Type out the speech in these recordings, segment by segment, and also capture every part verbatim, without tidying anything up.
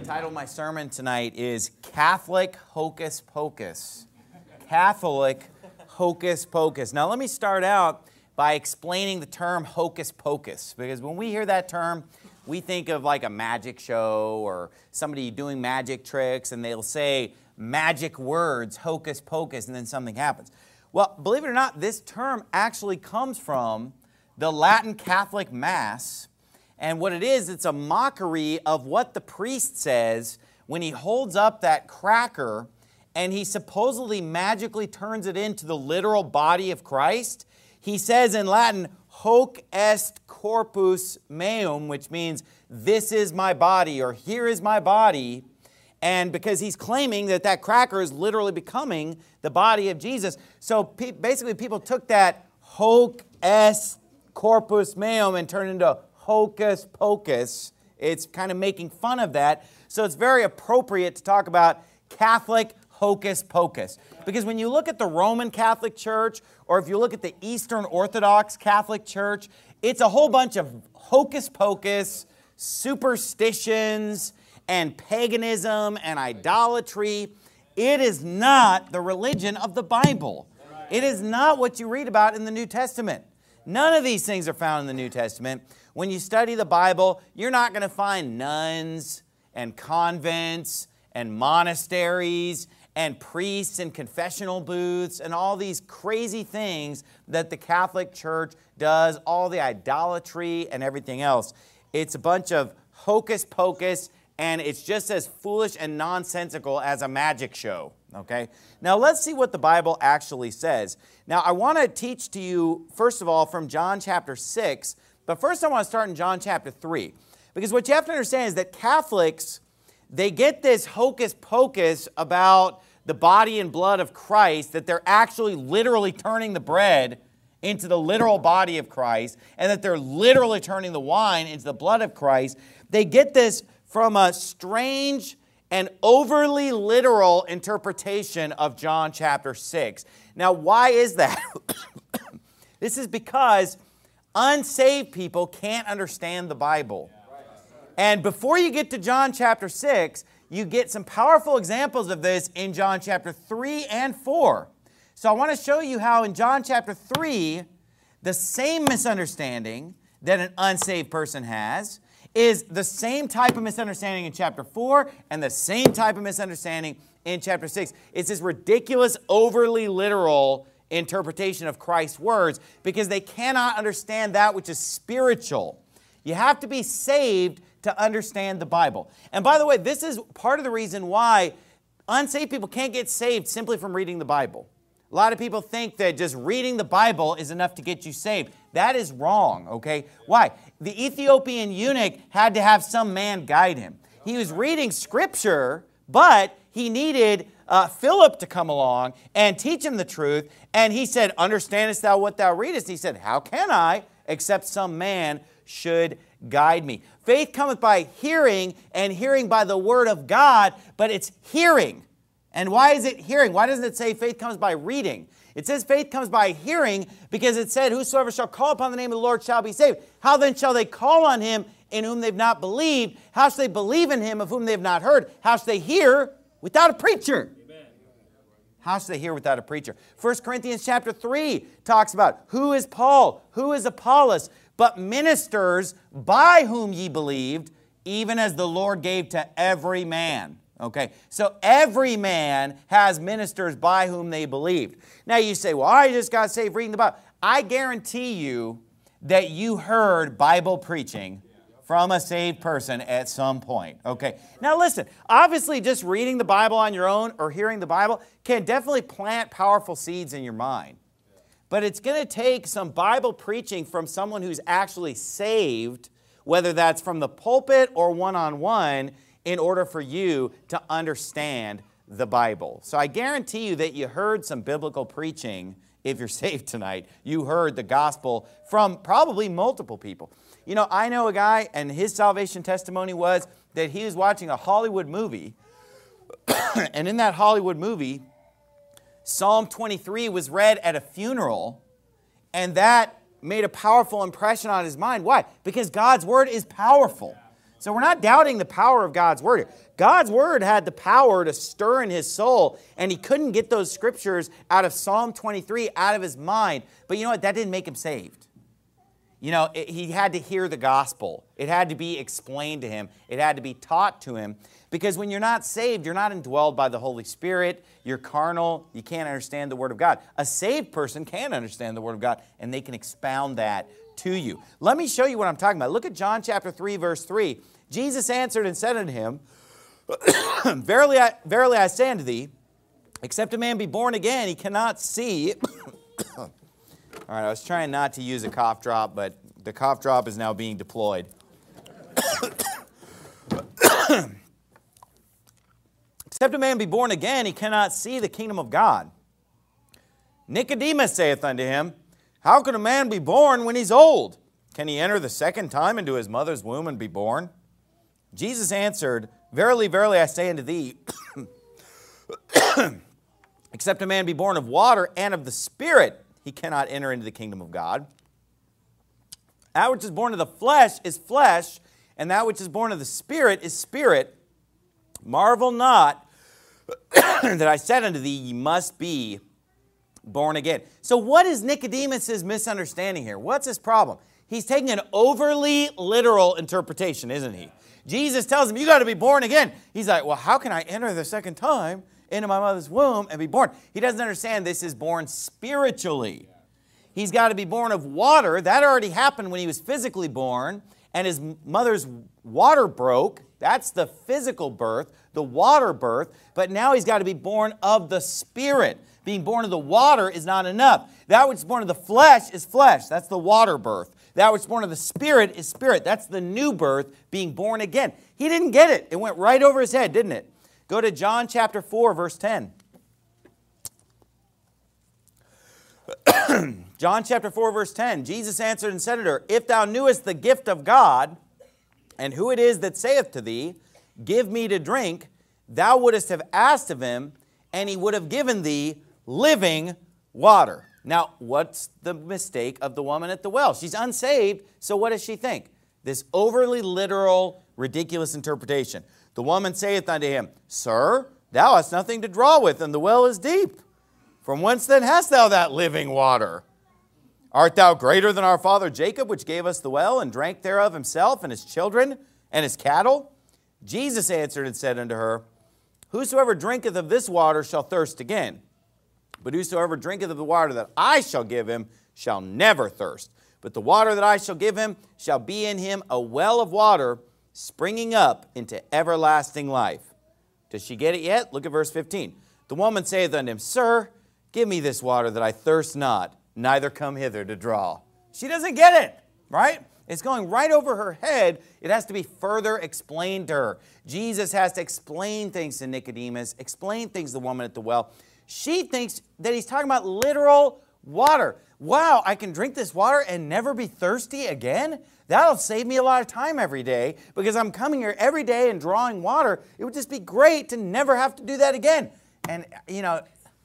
title of my sermon tonight is Catholic Hocus Pocus. Catholic Hocus Pocus. Now let me start out by explaining the term hocus pocus, because when we hear that term, we think of like a magic show or somebody doing magic tricks, and they'll say magic words, hocus pocus, and then something happens. Well, believe it or not, this term actually comes from the Latin Catholic Mass. And what it is, it's a mockery of what the priest says when he holds up that cracker and he supposedly magically turns it into the literal body of Christ. He says in Latin, hoc est corpus meum, which means this is my body or here is my body. And because he's claiming that that cracker is literally becoming the body of Jesus. So pe basically people took that hoc est corpus meum and turned it into hocus pocus. It's kind of making fun of that. So it's very appropriate to talk about Catholic hocus pocus. Because when you look at the Roman Catholic Church, or if you look at the Eastern Orthodox Catholic Church, it's a whole bunch of hocus pocus, superstitions, and paganism and idolatry. It is not the religion of the Bible. It is not what you read about in the New Testament. None of these things are found in the New Testament. When you study the Bible, you're not going to find nuns and convents and monasteries and priests and confessional booths and all these crazy things that the Catholic Church does, all the idolatry and everything else. It's a bunch of hocus pocus, and it's just as foolish and nonsensical as a magic show. Okay? Now let's see what the Bible actually says. Now I want to teach to you, first of all, from John chapter six, but first I want to start in John chapter three. Because what you have to understand is that Catholics, they get this hocus pocus about the body and blood of Christ, that they're actually literally turning the bread into the literal body of Christ, and that they're literally turning the wine into the blood of Christ. They get this from a strange and overly literal interpretation of John chapter six. Now, why is that? This is because unsaved people can't understand the Bible. And before you get to John chapter six, you get some powerful examples of this in John chapter three and four. So I want to show you how in John chapter three, the same misunderstanding that an unsaved person has is the same type of misunderstanding in chapter four and the same type of misunderstanding in chapter six. It's this ridiculous, overly literal interpretation of Christ's words because they cannot understand that which is spiritual. You have to be saved to understand the Bible. And by the way, this is part of the reason why unsaved people can't get saved simply from reading the Bible. A lot of people think that just reading the Bible is enough to get you saved. That is wrong, okay? Why? The Ethiopian eunuch had to have some man guide him. He was reading Scripture, but he needed uh, Philip to come along and teach him the truth. And he said, understandest thou what thou readest? He said, how can I, except some man should guide me? Faith cometh by hearing, and hearing by the word of God, but it's hearing. And why is it hearing? Why doesn't it say faith comes by reading? It says faith comes by hearing because it said, whosoever shall call upon the name of the Lord shall be saved. How then shall they call on him in whom they've not believed? How shall they believe in him of whom they have not heard? How shall they hear without a preacher? Amen. How shall they hear without a preacher? First Corinthians chapter three talks about who is Paul, who is Apollos, but ministers by whom ye believed, even as the Lord gave to every man. Okay, so every man has ministers by whom they believed. Now you say, well, I just got saved reading the Bible. I guarantee you that you heard Bible preaching from a saved person at some point. Okay, now listen, obviously just reading the Bible on your own or hearing the Bible can definitely plant powerful seeds in your mind. But it's going to take some Bible preaching from someone who's actually saved, whether that's from the pulpit or one-on-one, in order for you to understand the Bible. So I guarantee you that you heard some biblical preaching if you're saved tonight. You heard the gospel from probably multiple people. You know, I know a guy, and his salvation testimony was that he was watching a Hollywood movie, and in that Hollywood movie, Psalm twenty-three was read at a funeral, and that made a powerful impression on his mind. Why? Because God's Word is powerful. So we're not doubting the power of God's Word. God's Word had the power to stir in his soul, and he couldn't get those scriptures out of Psalm twenty-three out of his mind. But you know what? That didn't make him saved. You know, it, he had to hear the gospel. It had to be explained to him. It had to be taught to him. Because when you're not saved, you're not indwelled by the Holy Spirit. You're carnal. You can't understand the Word of God. A saved person can understand the Word of God, and they can expound that to you. Let me show you what I'm talking about. Look at John chapter three, verse three. Jesus answered and said unto him, Verily I, verily I say unto thee, except a man be born again, he cannot see. All right, I was trying not to use a cough drop, but the cough drop is now being deployed. Except a man be born again, he cannot see the kingdom of God. Nicodemus saith unto him, How can a man be born when he's old? Can he enter the second time into his mother's womb and be born? Jesus answered, Verily, verily, I say unto thee, except a man be born of water and of the Spirit, he cannot enter into the kingdom of God. That which is born of the flesh is flesh, and that which is born of the Spirit is spirit. Marvel not that I said unto thee, ye must be born again. So what is Nicodemus' misunderstanding here? What's his problem? He's taking an overly literal interpretation, isn't he? Jesus tells him, you got to be born again. He's like, well, how can I enter the second time into my mother's womb and be born? He doesn't understand this is born spiritually. He's got to be born of water. That already happened when he was physically born, and his mother's water broke. That's the physical birth, the water birth. But now he's got to be born of the Spirit. Being born of the water is not enough. That which is born of the flesh is flesh. That's the water birth. That which is born of the Spirit is spirit. That's the new birth, being born again. He didn't get it. It went right over his head, didn't it? Go to John chapter four, verse ten. John chapter four, verse ten. Jesus answered and said unto her, If thou knewest the gift of God, and who it is that saith to thee, Give me to drink, thou wouldest have asked of him, and he would have given thee living water. Now, what's the mistake of the woman at the well? She's unsaved, so what does she think? This overly literal, ridiculous interpretation. The woman saith unto him, Sir, thou hast nothing to draw with, and the well is deep. From whence then hast thou that living water? Art thou greater than our father Jacob, which gave us the well, and drank thereof himself, and his children, and his cattle? Jesus answered and said unto her, Whosoever drinketh of this water shall thirst again. But whosoever drinketh of the water that I shall give him shall never thirst. But the water that I shall give him shall be in him a well of water springing up into everlasting life. Does she get it yet? Look at verse fifteen. The woman saith unto him, Sir, give me this water that I thirst not, neither come hither to draw. She doesn't get it, right? It's going right over her head. It has to be further explained to her. Jesus has to explain things to Nicodemus, explain things to the woman at the well. She thinks that he's talking about literal water. Wow, I can drink this water and never be thirsty again? That'll save me a lot of time every day because I'm coming here every day and drawing water. It would just be great to never have to do that again. And, you know,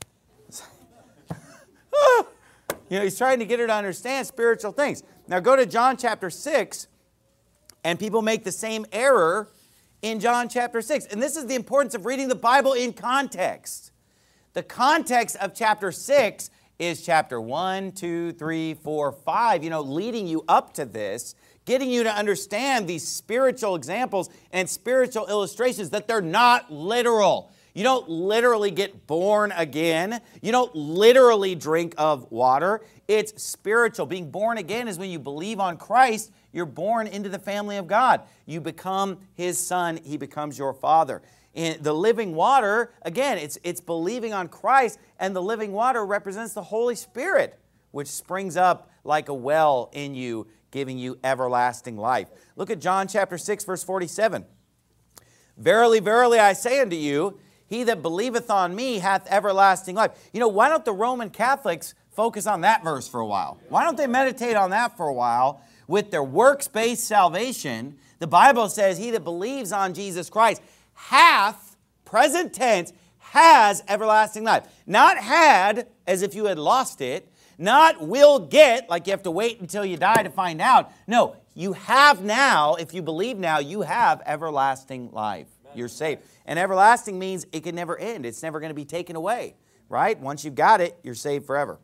you know, he's trying to get her to understand spiritual things. Now go to John chapter six, and people make the same error in John chapter six. And this is the importance of reading the Bible in context. The context of chapter six is chapter one, two, three, four, five, you know, leading you up to this, getting you to understand these spiritual examples and spiritual illustrations, that they're not literal. You don't literally get born again. You don't literally drink of water. It's spiritual. Being born again is when you believe on Christ, you're born into the family of God. You become His son. He becomes your father. And the living water, again, it's, it's believing on Christ, and the living water represents the Holy Spirit, which springs up like a well in you, giving you everlasting life. Look at John chapter six, verse forty-seven. Verily, verily, I say unto you, he that believeth on me hath everlasting life. You know, why don't the Roman Catholics focus on that verse for a while? Why don't they meditate on that for a while? With their works-based salvation, the Bible says he that believes on Jesus Christ hath, present tense, has everlasting life. Not had, as if you had lost it. Not will get, like you have to wait until you die to find out. No, you have now, if you believe now, you have everlasting life. You're saved. And everlasting means it can never end. It's never going to be taken away, right? Once you've got it, you're saved forever.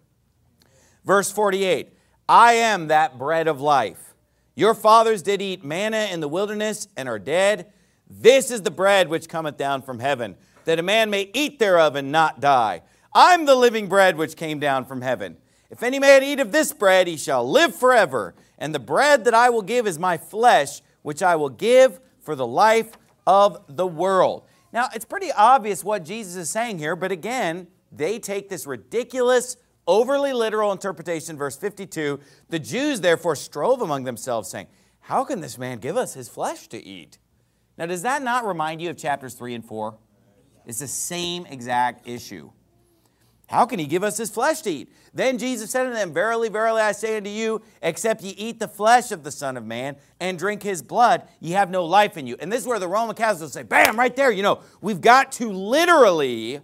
Verse forty-eight, I am that bread of life. Your fathers did eat manna in the wilderness and are dead. This is the bread which cometh down from heaven, that a man may eat thereof and not die. I'm the living bread which came down from heaven. If any man eat of this bread, he shall live forever. And the bread that I will give is my flesh, which I will give for the life of the world. Now, it's pretty obvious what Jesus is saying here, but again, they take this ridiculous, overly literal interpretation, verse fifty-two. The Jews therefore strove among themselves, saying, how can this man give us his flesh to eat? Now, does that not remind you of chapters three and four? It's the same exact issue. How can he give us his flesh to eat? Then Jesus said unto them, verily, verily, I say unto you, except ye eat the flesh of the Son of Man and drink his blood, ye have no life in you. And this is where the Roman Catholics will say, bam, right there, you know, we've got to literally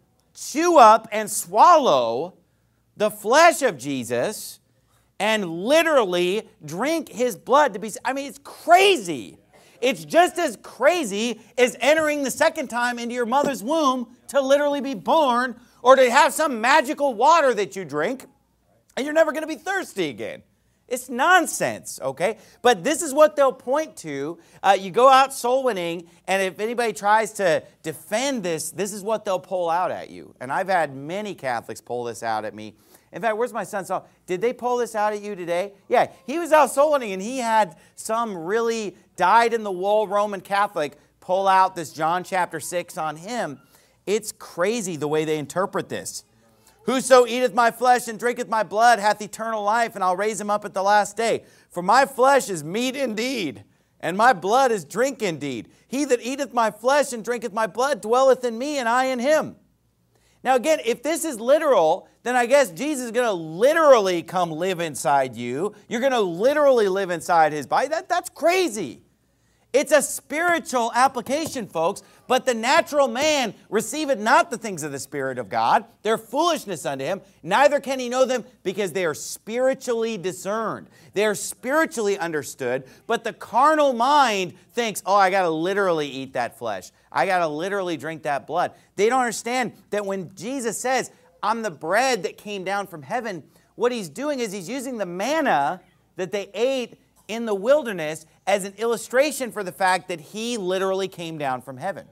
chew up and swallow the flesh of Jesus and literally drink his blood to be, I mean, it's crazy. It's just as crazy as entering the second time into your mother's womb to literally be born, or to have some magical water that you drink and you're never going to be thirsty again. It's nonsense, okay? But this is what they'll point to. Uh, you go out soul winning, and if anybody tries to defend this, this is what they'll pull out at you. And I've had many Catholics pull this out at me. In fact, where's my son? So, did they pull this out at you today? Yeah, he was out soul winning, and he had some really dyed-in-the-wool Roman Catholic pull out this John chapter six on him. It's crazy the way they interpret this. Whoso eateth my flesh and drinketh my blood hath eternal life, and I'll raise him up at the last day. For my flesh is meat indeed, and my blood is drink indeed. He that eateth my flesh and drinketh my blood dwelleth in me, and I in him. Now again, if this is literal, then I guess Jesus is going to literally come live inside you. You're going to literally live inside his body. That, that's crazy. It's a spiritual application, folks, but the natural man receiveth not the things of the Spirit of God. They're foolishness unto him. Neither can he know them, because they are spiritually discerned. They are spiritually understood, but the carnal mind thinks, oh, I got to literally eat that flesh. I got to literally drink that blood. They don't understand that when Jesus says, I'm the bread that came down from heaven, what he's doing is he's using the manna that they ate in the wilderness as an illustration for the fact that he literally came down from heaven.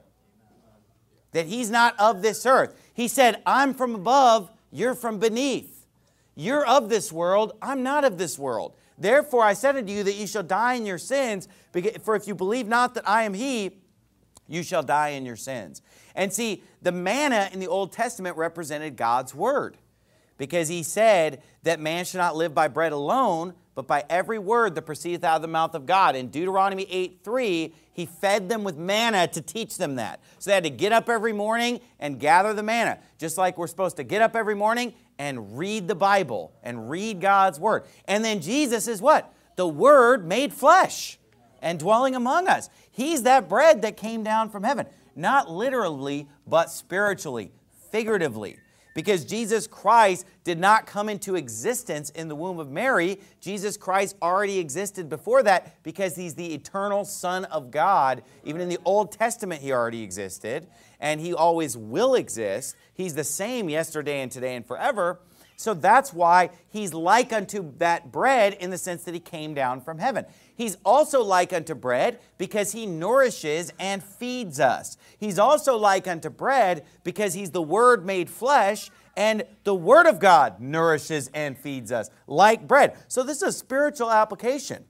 That he's not of this earth. He said, I'm from above, you're from beneath. You're of this world, I'm not of this world. Therefore I said unto you that you shall die in your sins, for if you believe not that I am he, you shall die in your sins. And see, the manna in the Old Testament represented God's word, because he said that man should not live by bread alone, but by every word that proceedeth out of the mouth of God. In Deuteronomy eight three, he fed them with manna to teach them that. So they had to get up every morning and gather the manna, just like we're supposed to get up every morning and read the Bible and read God's word. And then Jesus is what? The Word made flesh and dwelling among us. He's that bread that came down from heaven. Not literally, but spiritually, figuratively. Because Jesus Christ did not come into existence in the womb of Mary. Jesus Christ already existed before that, because he's the eternal Son of God. Even in the Old Testament, he already existed, and he always will exist. He's the same yesterday and today and forever. So that's why he's like unto that bread, in the sense that he came down from heaven. He's also like unto bread because he nourishes and feeds us. He's also like unto bread because he's the Word made flesh, and the Word of God nourishes and feeds us like bread. So this is a spiritual application.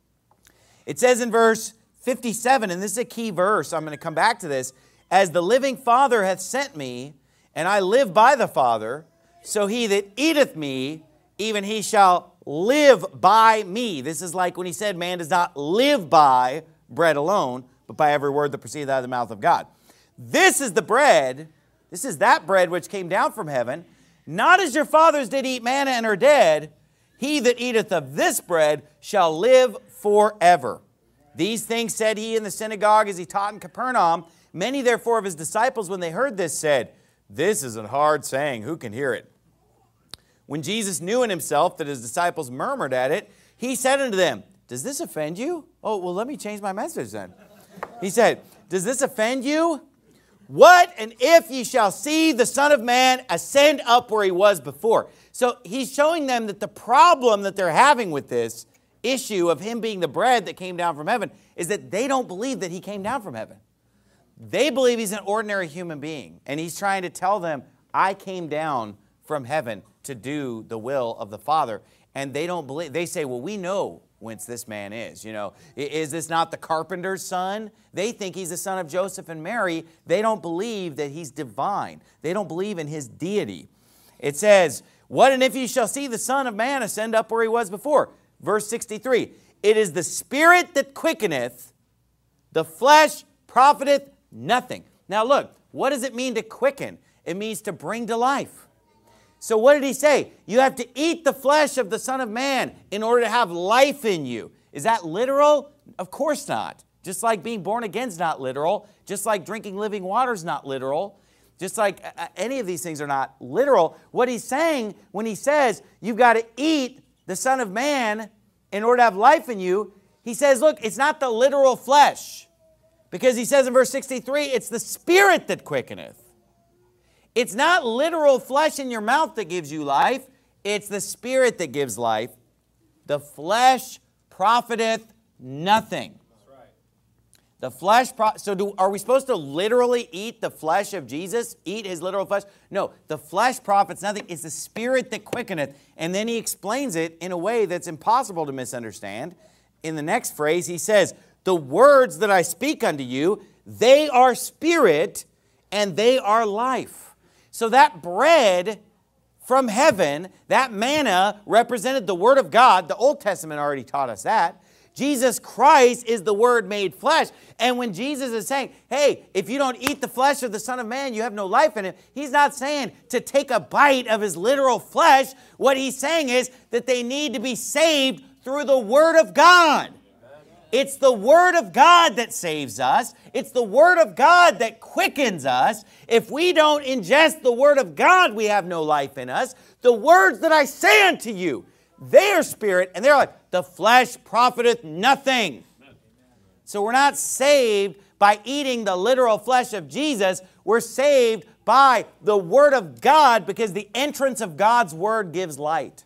It says in verse fifty-seven, and this is a key verse, I'm going to come back to this, as the living Father hath sent me, and I live by the Father, so he that eateth me, even he shall live by me. This is like when he said, man does not live by bread alone, but by every word that proceedeth out of the mouth of God. This is the bread, this is that bread which came down from heaven, not as your fathers did eat manna and are dead. He that eateth of this bread shall live forever. These things said he in the synagogue as he taught in Capernaum. Many therefore of his disciples, when they heard this, said, this is a hard saying, who can hear it? When Jesus knew in himself that his disciples murmured at it, he said unto them, does this offend you? Oh, well, let me change my message then. He said, does this offend you? What and if ye shall see the Son of Man ascend up where he was before? So he's showing them that the problem that they're having with this issue of him being the bread that came down from heaven is that they don't believe that he came down from heaven. They believe he's an ordinary human being. And he's trying to tell them, I came down from heaven to do the will of the Father. And they don't believe. They say, well, we know whence this man is. You know, is this not the carpenter's son? They think he's the son of Joseph and Mary. They don't believe that he's divine. They don't believe in his deity. It says, what and if ye shall see the Son of Man ascend up where he was before? Verse sixty-three, it is the Spirit that quickeneth, the flesh profiteth nothing. Now look, what does it mean to quicken? It means to bring to life. So what did he say? You have to eat the flesh of the Son of Man in order to have life in you. Is that literal? Of course not. Just like being born again is not literal. Just like drinking living water is not literal. Just like any of these things are not literal. What he's saying when he says you've got to eat the Son of Man in order to have life in you, he says, look, it's not the literal flesh. Because he says in verse sixty-three, it's the Spirit that quickeneth. It's not literal flesh in your mouth that gives you life. It's the Spirit that gives life. The flesh profiteth nothing. That's right. The flesh, pro so do, are we supposed to literally eat the flesh of Jesus? Eat his literal flesh? No, the flesh profits nothing. It's the Spirit that quickeneth. And then he explains it in a way that's impossible to misunderstand. In the next phrase, he says, the words that I speak unto you, they are spirit and they are life. So that bread from heaven, that manna represented the Word of God. The Old Testament already taught us that. Jesus Christ is the Word made flesh. And when Jesus is saying, hey, if you don't eat the flesh of the Son of Man, you have no life in him, he's not saying to take a bite of his literal flesh. What he's saying is that they need to be saved through the Word of God. It's the Word of God that saves us. It's the Word of God that quickens us. If we don't ingest the Word of God, we have no life in us. The words that I say unto you, they are spirit, and they're like, the flesh profiteth nothing. So we're not saved by eating the literal flesh of Jesus. We're saved by the Word of God because the entrance of God's Word gives light.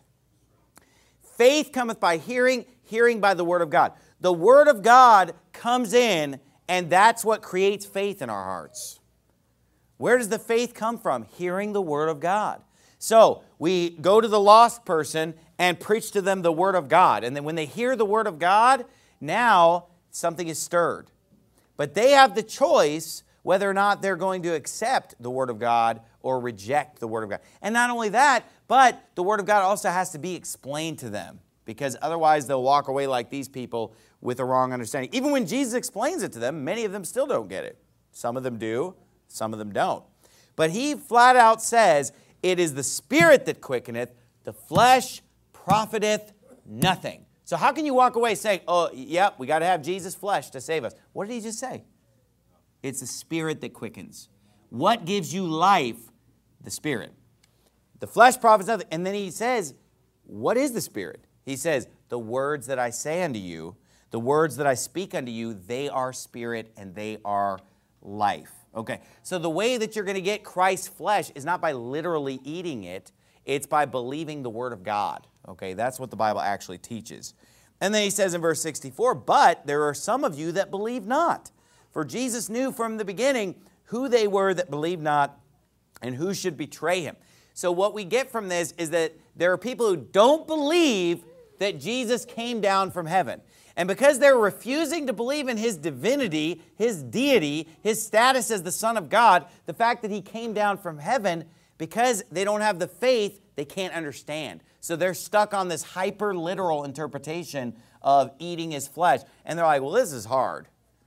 Faith cometh by hearing, hearing by the Word of God. The Word of God comes in, and that's what creates faith in our hearts. Where does the faith come from? Hearing the Word of God. So we go to the lost person and preach to them the Word of God. And then when they hear the Word of God, now something is stirred. But they have the choice whether or not they're going to accept the Word of God or reject the Word of God. And not only that, but the Word of God also has to be explained to them. Because otherwise they'll walk away like these people with a wrong understanding. Even when Jesus explains it to them, many of them still don't get it. Some of them do, some of them don't. But he flat out says, it is the Spirit that quickeneth, the flesh profiteth nothing. So how can you walk away saying, oh, yep, we got to have Jesus' flesh to save us? What did he just say? It's the Spirit that quickens. What gives you life? The Spirit. The flesh profits nothing. And then he says, what is the Spirit? He says, the words that I say unto you, the words that I speak unto you, they are spirit and they are life. Okay, so the way that you're going to get Christ's flesh is not by literally eating it. It's by believing the Word of God. Okay, that's what the Bible actually teaches. And then he says in verse sixty-four, but there are some of you that believe not. For Jesus knew from the beginning who they were that believed not and who should betray him. So what we get from this is that there are people who don't believe that Jesus came down from heaven. And because they're refusing to believe in his divinity, his deity, his status as the Son of God, the fact that he came down from heaven, because they don't have the faith, they can't understand. So they're stuck on this hyper-literal interpretation of eating his flesh. And they're like, well, this is hard.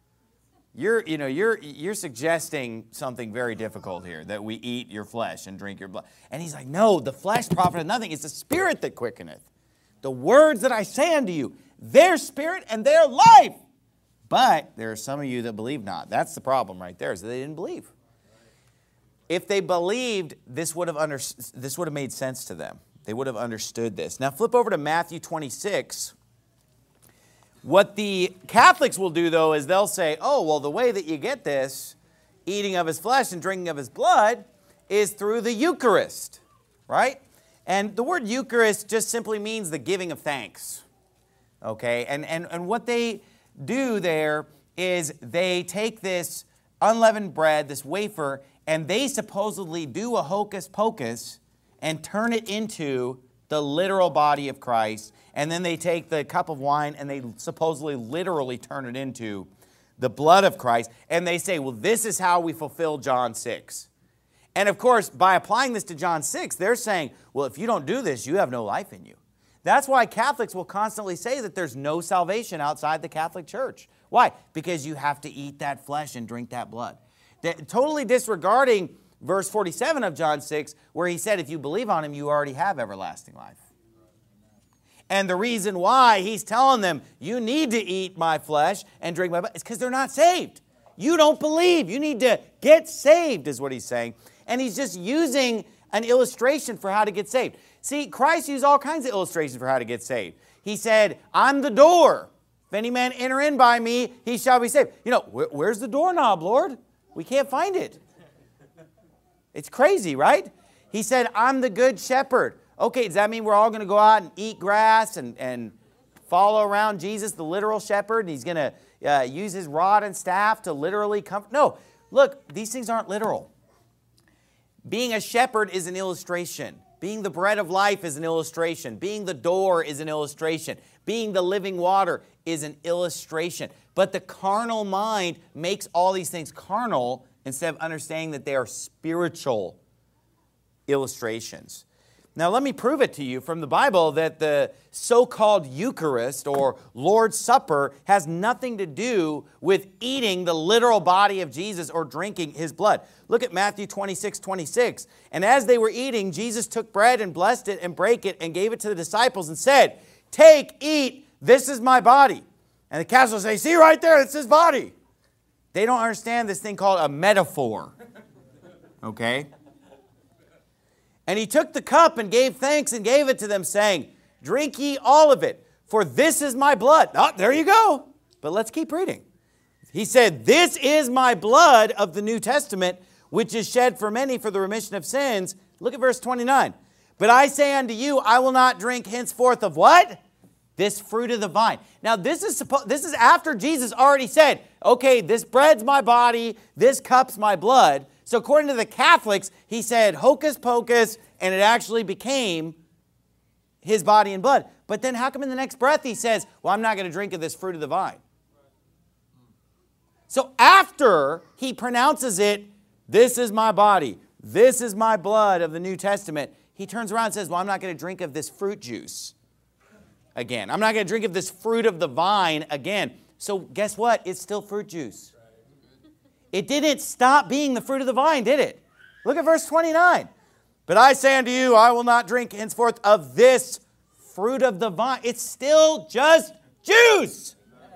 You're, you know, you're, you're suggesting something very difficult here, that we eat your flesh and drink your blood. And he's like, no, the flesh profiteth nothing. It's the Spirit that quickeneth. The words that I say unto you, their spirit and their life. But there are some of you that believe not. That's the problem right there, is that they didn't believe. If they believed, this would have under, this would have made sense to them. They would have understood this. Now flip over to Matthew twenty-six. What the Catholics will do, though, is they'll say, oh, well, the way that you get this, eating of his flesh and drinking of his blood, is through the Eucharist, right? And the word Eucharist just simply means the giving of thanks, okay? And, and, and what they do there is they take this unleavened bread, this wafer, and they supposedly do a hocus pocus and turn it into the literal body of Christ. And then they take the cup of wine and they supposedly literally turn it into the blood of Christ. And they say, well, this is how we fulfill John six. And of course, by applying this to John six, they're saying, well, if you don't do this, you have no life in you. That's why Catholics will constantly say that there's no salvation outside the Catholic Church. Why? Because you have to eat that flesh and drink that blood. They're totally disregarding verse forty-seven of John six, where he said, if you believe on him, you already have everlasting life. And the reason why he's telling them, you need to eat my flesh and drink my blood, is because they're not saved. You don't believe. You need to get saved, is what he's saying. And he's just using an illustration for how to get saved. See, Christ used all kinds of illustrations for how to get saved. He said, I'm the door. If any man enter in by me, he shall be saved. You know, wh where's the doorknob, Lord? We can't find it. It's crazy, right? He said, I'm the good shepherd. Okay, does that mean we're all going to go out and eat grass and, and follow around Jesus, the literal shepherd, and he's going to uh, use his rod and staff to literally comfort? No, look, these things aren't literal. Being a shepherd is an illustration. Being the bread of life is an illustration. Being the door is an illustration. Being the living water is an illustration. But the carnal mind makes all these things carnal instead of understanding that they are spiritual illustrations. Now, let me prove it to you from the Bible that the so-called Eucharist or Lord's Supper has nothing to do with eating the literal body of Jesus or drinking his blood. Look at Matthew twenty-six, twenty-six. And as they were eating, Jesus took bread and blessed it and brake it and gave it to the disciples and said, take, eat, this is my body. And the Catholics say, see right there, it's his body. They don't understand this thing called a metaphor. Okay? And he took the cup and gave thanks and gave it to them, saying, drink ye all of it, for this is my blood. Oh, there you go. But let's keep reading. He said, this is my blood of the New Testament, which is shed for many for the remission of sins. Look at verse twenty-nine. But I say unto you, I will not drink henceforth of what? This fruit of the vine. Now, this is, suppo- this is after Jesus already said, okay, this bread's my body, this cup's my blood. So according to the Catholics, he said hocus pocus, and it actually became his body and blood. But then how come in the next breath he says, well, I'm not going to drink of this fruit of the vine? So after he pronounces it, this is my body, this is my blood of the New Testament, he turns around and says, well, I'm not going to drink of this fruit juice again. I'm not going to drink of this fruit of the vine again. So guess what? It's still fruit juice. It didn't stop being the fruit of the vine, did it? Look at verse twenty-nine. But I say unto you, I will not drink henceforth of this fruit of the vine. It's still just juice.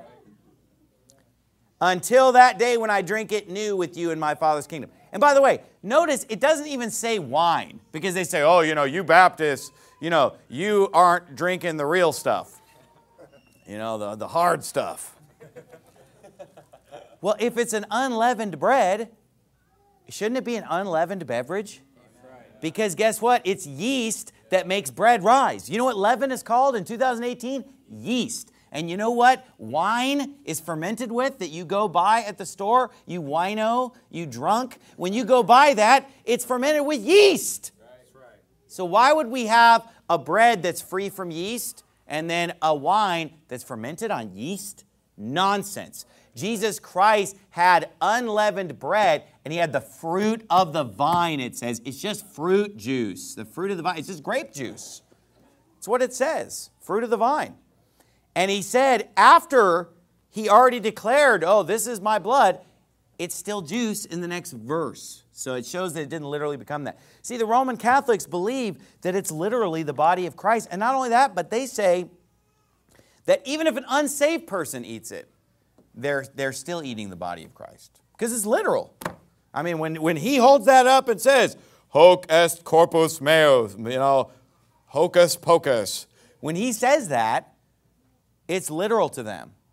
Until that day when I drink it new with you in my Father's kingdom. And by the way, notice it doesn't even say wine. Because they say, oh, you know, you Baptists, you know, you aren't drinking the real stuff. You know, the, the hard stuff. Well, if it's an unleavened bread, shouldn't it be an unleavened beverage? Because guess what? It's yeast that makes bread rise. You know what leaven is called in two thousand eighteen? Yeast. And you know what wine is fermented with that you go buy at the store? You wino, you drunk. When you go buy that, it's fermented with yeast. So why would we have a bread that's free from yeast and then a wine that's fermented on yeast? Nonsense. Jesus Christ had unleavened bread, and he had the fruit of the vine, it says. It's just fruit juice. The fruit of the vine. It's just grape juice. That's what it says. Fruit of the vine. And he said, after he already declared, oh, this is my blood, it's still juice in the next verse. So it shows that it didn't literally become that. See, the Roman Catholics believe that it's literally the body of Christ. And not only that, but they say that even if an unsaved person eats it, they're, they're still eating the body of Christ. Because it's literal. I mean, when, when he holds that up and says, hoc est corpus meus, you know, hocus pocus. When he says that, it's literal to them.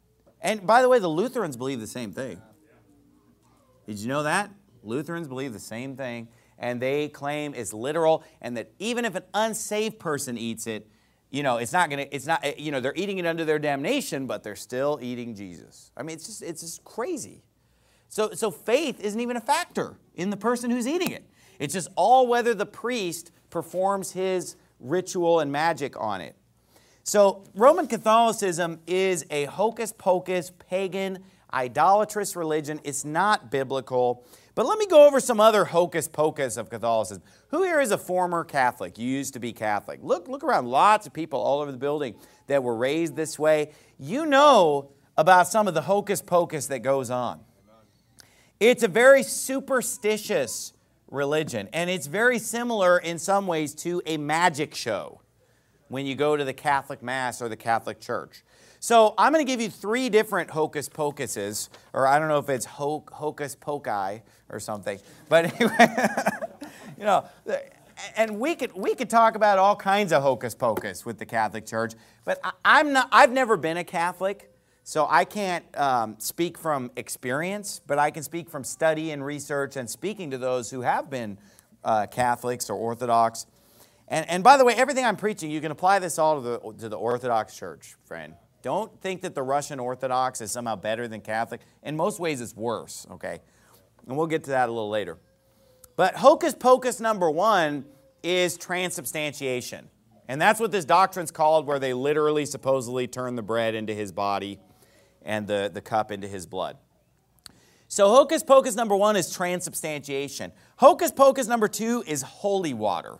And by the way, the Lutherans believe the same thing. Did you know that? Lutherans believe the same thing, and they claim it's literal, and that even if an unsaved person eats it, you know, it's not going to, it's not, you know, they're eating it under their damnation, but they're still eating Jesus. I mean, it's just, it's just crazy. So, so faith isn't even a factor in the person who's eating it. It's just all whether the priest performs his ritual and magic on it. So Roman Catholicism is a hocus-pocus, pagan, idolatrous religion. It's not biblical. But let me go over some other hocus-pocus of Catholicism. Who here is a former Catholic? You used to be Catholic. Look, look around. Lots of people all over the building that were raised this way. You know about some of the hocus-pocus that goes on. It's a very superstitious religion, and it's very similar in some ways to a magic show when you go to the Catholic Mass or the Catholic Church. So I'm going to give you three different hocus pocuses, or I don't know if it's ho hocus poci or something. But anyway, you know, and we could we could talk about all kinds of hocus pocus with the Catholic Church. But I, I'm not. I've never been a Catholic, so I can't um, speak from experience. But I can speak from study and research and speaking to those who have been uh, Catholics or Orthodox. And and by the way, everything I'm preaching, you can apply this all to the to the Orthodox Church, friend. Don't think that the Russian Orthodox is somehow better than Catholic. In most ways, it's worse, okay? And we'll get to that a little later. But hocus pocus number one is transubstantiation. And that's what this doctrine's called, where they literally, supposedly turn the bread into his body and the, the cup into his blood. So hocus pocus number one is transubstantiation. Hocus pocus number two is holy water.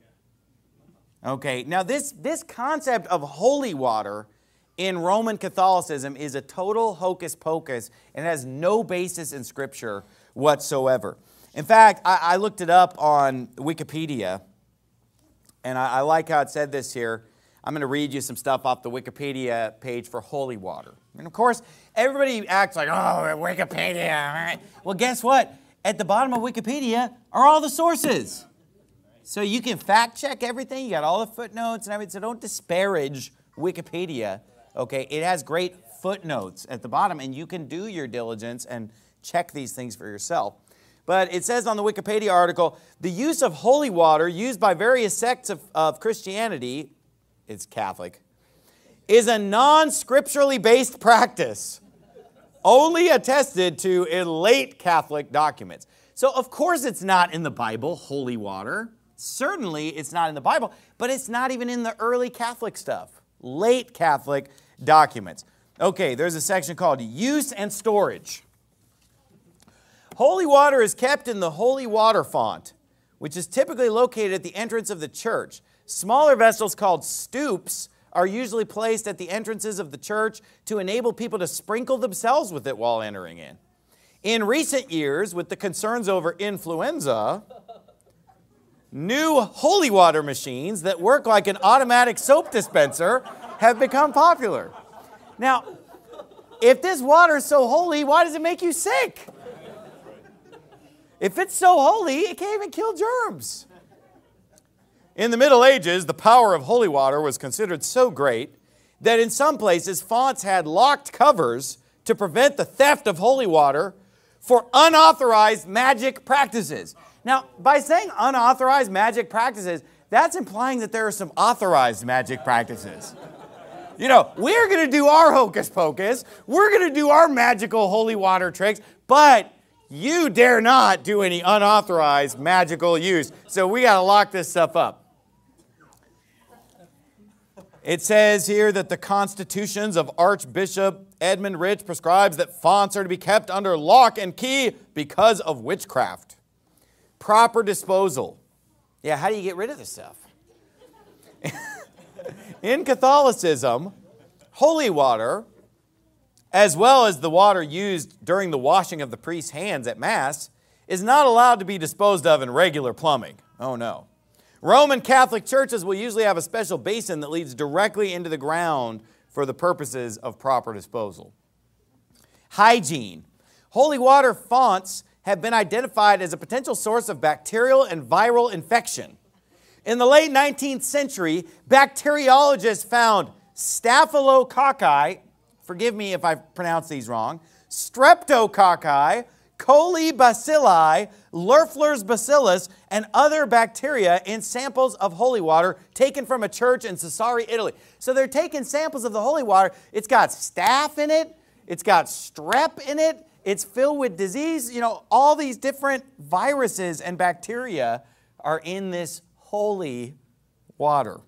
Okay, now this, this concept of holy water in Roman Catholicism is a total hocus pocus and has no basis in Scripture whatsoever. In fact, I, I looked it up on Wikipedia, and I, I like how it said this here. I'm going to read you some stuff off the Wikipedia page for holy water. And of course, everybody acts like, oh, Wikipedia. All right. Well, guess what? At the bottom of Wikipedia are all the sources. So you can fact check everything. You got all the footnotes and everything. So don't disparage Wikipedia. Okay, it has great footnotes at the bottom, and you can do your diligence and check these things for yourself. But it says on the Wikipedia article, the use of holy water used by various sects of, of Christianity, it's Catholic, is a non-scripturally based practice, only attested to in late Catholic documents. So of course it's not in the Bible, holy water. Certainly it's not in the Bible, but it's not even in the early Catholic stuff. Late Catholic documents. Okay, there's a section called Use and Storage. Holy water is kept in the holy water font, which is typically located at the entrance of the church. Smaller vessels called stoups are usually placed at the entrances of the church to enable people to sprinkle themselves with it while entering in. In recent years, with the concerns over influenza, new holy water machines that work like an automatic soap dispenser have become popular. Now, if this water is so holy, why does it make you sick? If it's so holy, it can't even kill germs. In the Middle Ages, the power of holy water was considered so great that in some places, fonts had locked covers to prevent the theft of holy water for unauthorized magic practices. Now, by saying unauthorized magic practices, that's implying that there are some authorized magic practices. You know, we're going to do our hocus pocus. We're going to do our magical holy water tricks, but you dare not do any unauthorized magical use. So we got to lock this stuff up. It says here that the constitutions of Archbishop Edmund Rich prescribes that fonts are to be kept under lock and key because of witchcraft. Proper disposal. Yeah, how do you get rid of this stuff? In Catholicism, holy water, as well as the water used during the washing of the priest's hands at Mass, is not allowed to be disposed of in regular plumbing. Oh no. Roman Catholic churches will usually have a special basin that leads directly into the ground for the purposes of proper disposal. Hygiene. Holy water fonts have been identified as a potential source of bacterial and viral infection. In the late nineteenth century, bacteriologists found staphylococci forgive me if I pronounce these wrong, Streptococci, Coli bacilli, Loeffler's bacillus, and other bacteria in samples of holy water taken from a church in Sassari, Italy. So they're taking samples of the holy water. It's got staph in it. It's got strep in it. It's filled with disease. You know, all these different viruses and bacteria are in this holy water.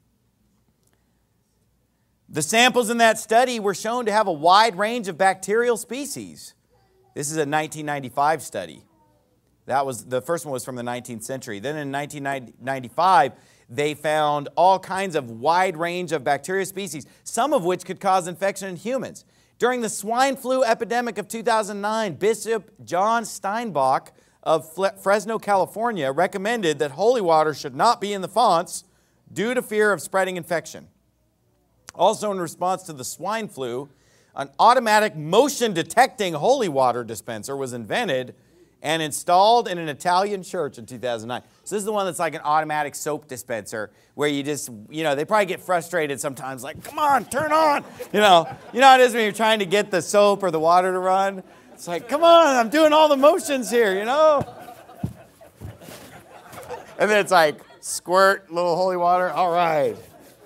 The samples in that study were shown to have a wide range of bacterial species. This is a nineteen ninety-five study. That was, the first one was from the nineteenth century. Then in nineteen ninety-five, they found all kinds of wide range of bacteria species, some of which could cause infection in humans. During the swine flu epidemic of two thousand nine, Bishop John Steinbach of Fresno, California, recommended that holy water should not be in the fonts due to fear of spreading infection. Also, in response to the swine flu, an automatic motion-detecting holy water dispenser was invented and installed in an Italian church in two thousand nine. So this is the one that's like an automatic soap dispenser where you just, you know, they probably get frustrated sometimes, like, come on, turn on. You know, you know how it is when you're trying to get the soap or the water to run? It's like, come on, I'm doing all the motions here, you know? And then it's like, squirt, little holy water, all right.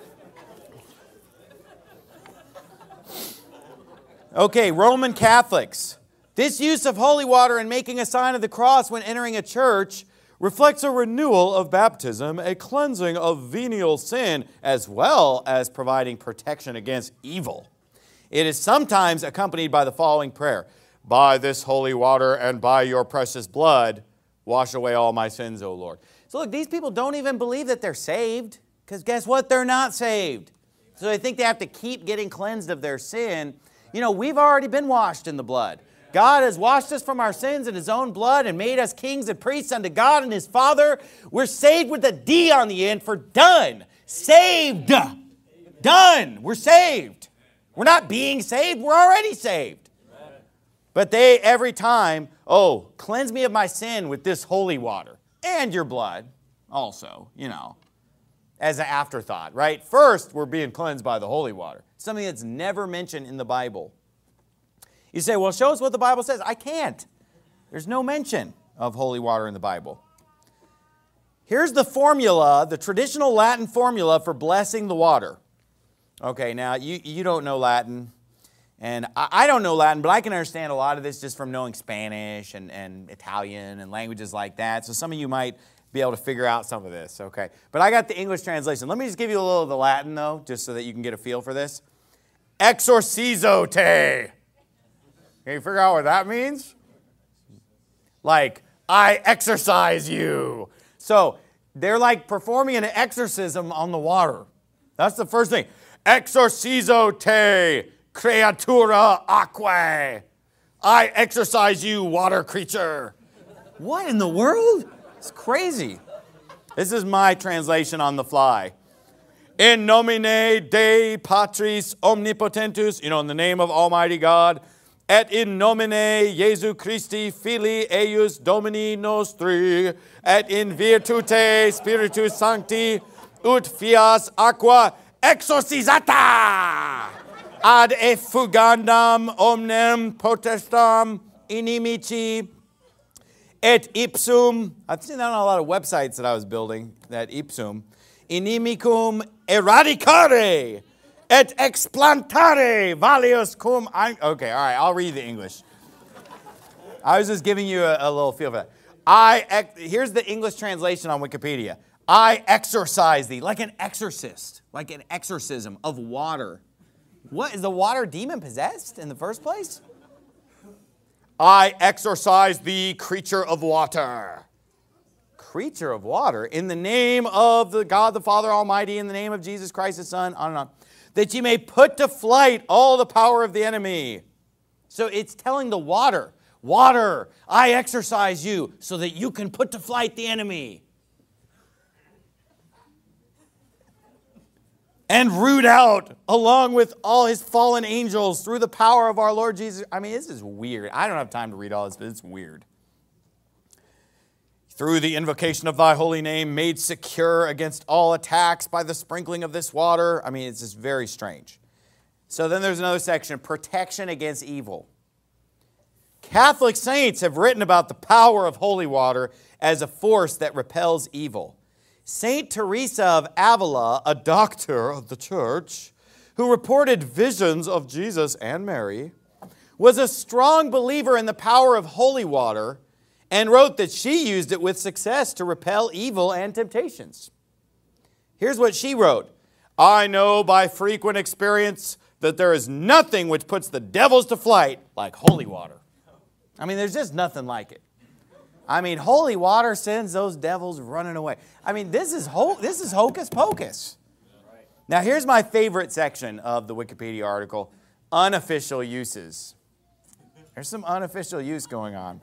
Okay, Roman Catholics. This use of holy water and making a sign of the cross when entering a church reflects a renewal of baptism, a cleansing of venial sin, as well as providing protection against evil. It is sometimes accompanied by the following prayer: by this holy water and by your precious blood, wash away all my sins, O Lord. So look, these people don't even believe that they're saved, because guess what? They're not saved. So they think they have to keep getting cleansed of their sin. You know, we've already been washed in the blood. God has washed us from our sins in His own blood and made us kings and priests unto God and His Father. We're saved with a D on the end for done. Saved. Done. We're saved. We're not being saved. We're already saved. But they, every time, oh, cleanse me of my sin with this holy water and your blood also, you know, as an afterthought, right? First, we're being cleansed by the holy water. Something that's never mentioned in the Bible. You say, well, show us what the Bible says. I can't. There's no mention of holy water in the Bible. Here's the formula, the traditional Latin formula for blessing the water. Okay, now, you, you don't know Latin, and I, I don't know Latin, but I can understand a lot of this just from knowing Spanish and, and Italian and languages like that. So some of you might be able to figure out some of this, okay? But I got the English translation. Let me just give you a little of the Latin, though, just so that you can get a feel for this. Exorcizo te. Can you figure out what that means? Like, I exorcise you. So they're like performing an exorcism on the water. That's the first thing. Exorcizo te, creatura aquae. I exorcise you, water creature. What in the world? It's crazy. This is my translation on the fly. In nomine Dei Patris Omnipotentus, you know, in the name of Almighty God, et in nomine Jesu Christi Filii eius Domini nostri, et in virtute Spiritus Sancti, ut fias aqua exorcisata ad effugandam omnem potestam inimici, et ipsum, I've seen that on a lot of websites that I was building, that ipsum, inimicum eradicare, et explantare valius cum... Okay, all right, I'll read the English. I was just giving you a, a little feel for that. I ex, here's the English translation on Wikipedia. I exorcise thee, like an exorcist, like an exorcism of water. What, is the water demon possessed in the first place? I exorcise thee, creature of water. Creature of water, in the name of the God the Father Almighty, in the name of Jesus Christ His Son, on and on, that ye may put to flight all the power of the enemy. So it's telling the water, water, I exorcise you so that you can put to flight the enemy. And root out, along with all His fallen angels, through the power of our Lord Jesus. I mean, this is weird. I don't have time to read all this, but it's weird. Through the invocation of thy holy name, made secure against all attacks by the sprinkling of this water. I mean, it's just very strange. So then there's another section, protection against evil. Catholic saints have written about the power of holy water as a force that repels evil. Saint Teresa of Avila, a doctor of the church, who reported visions of Jesus and Mary, was a strong believer in the power of holy water and wrote that she used it with success to repel evil and temptations. Here's what she wrote. I know by frequent experience that there is nothing which puts the devils to flight like holy water. I mean, there's just nothing like it. I mean, holy water sends those devils running away. I mean, this is ho- this is hocus pocus. Now, here's my favorite section of the Wikipedia article, unofficial uses. There's some unofficial use going on.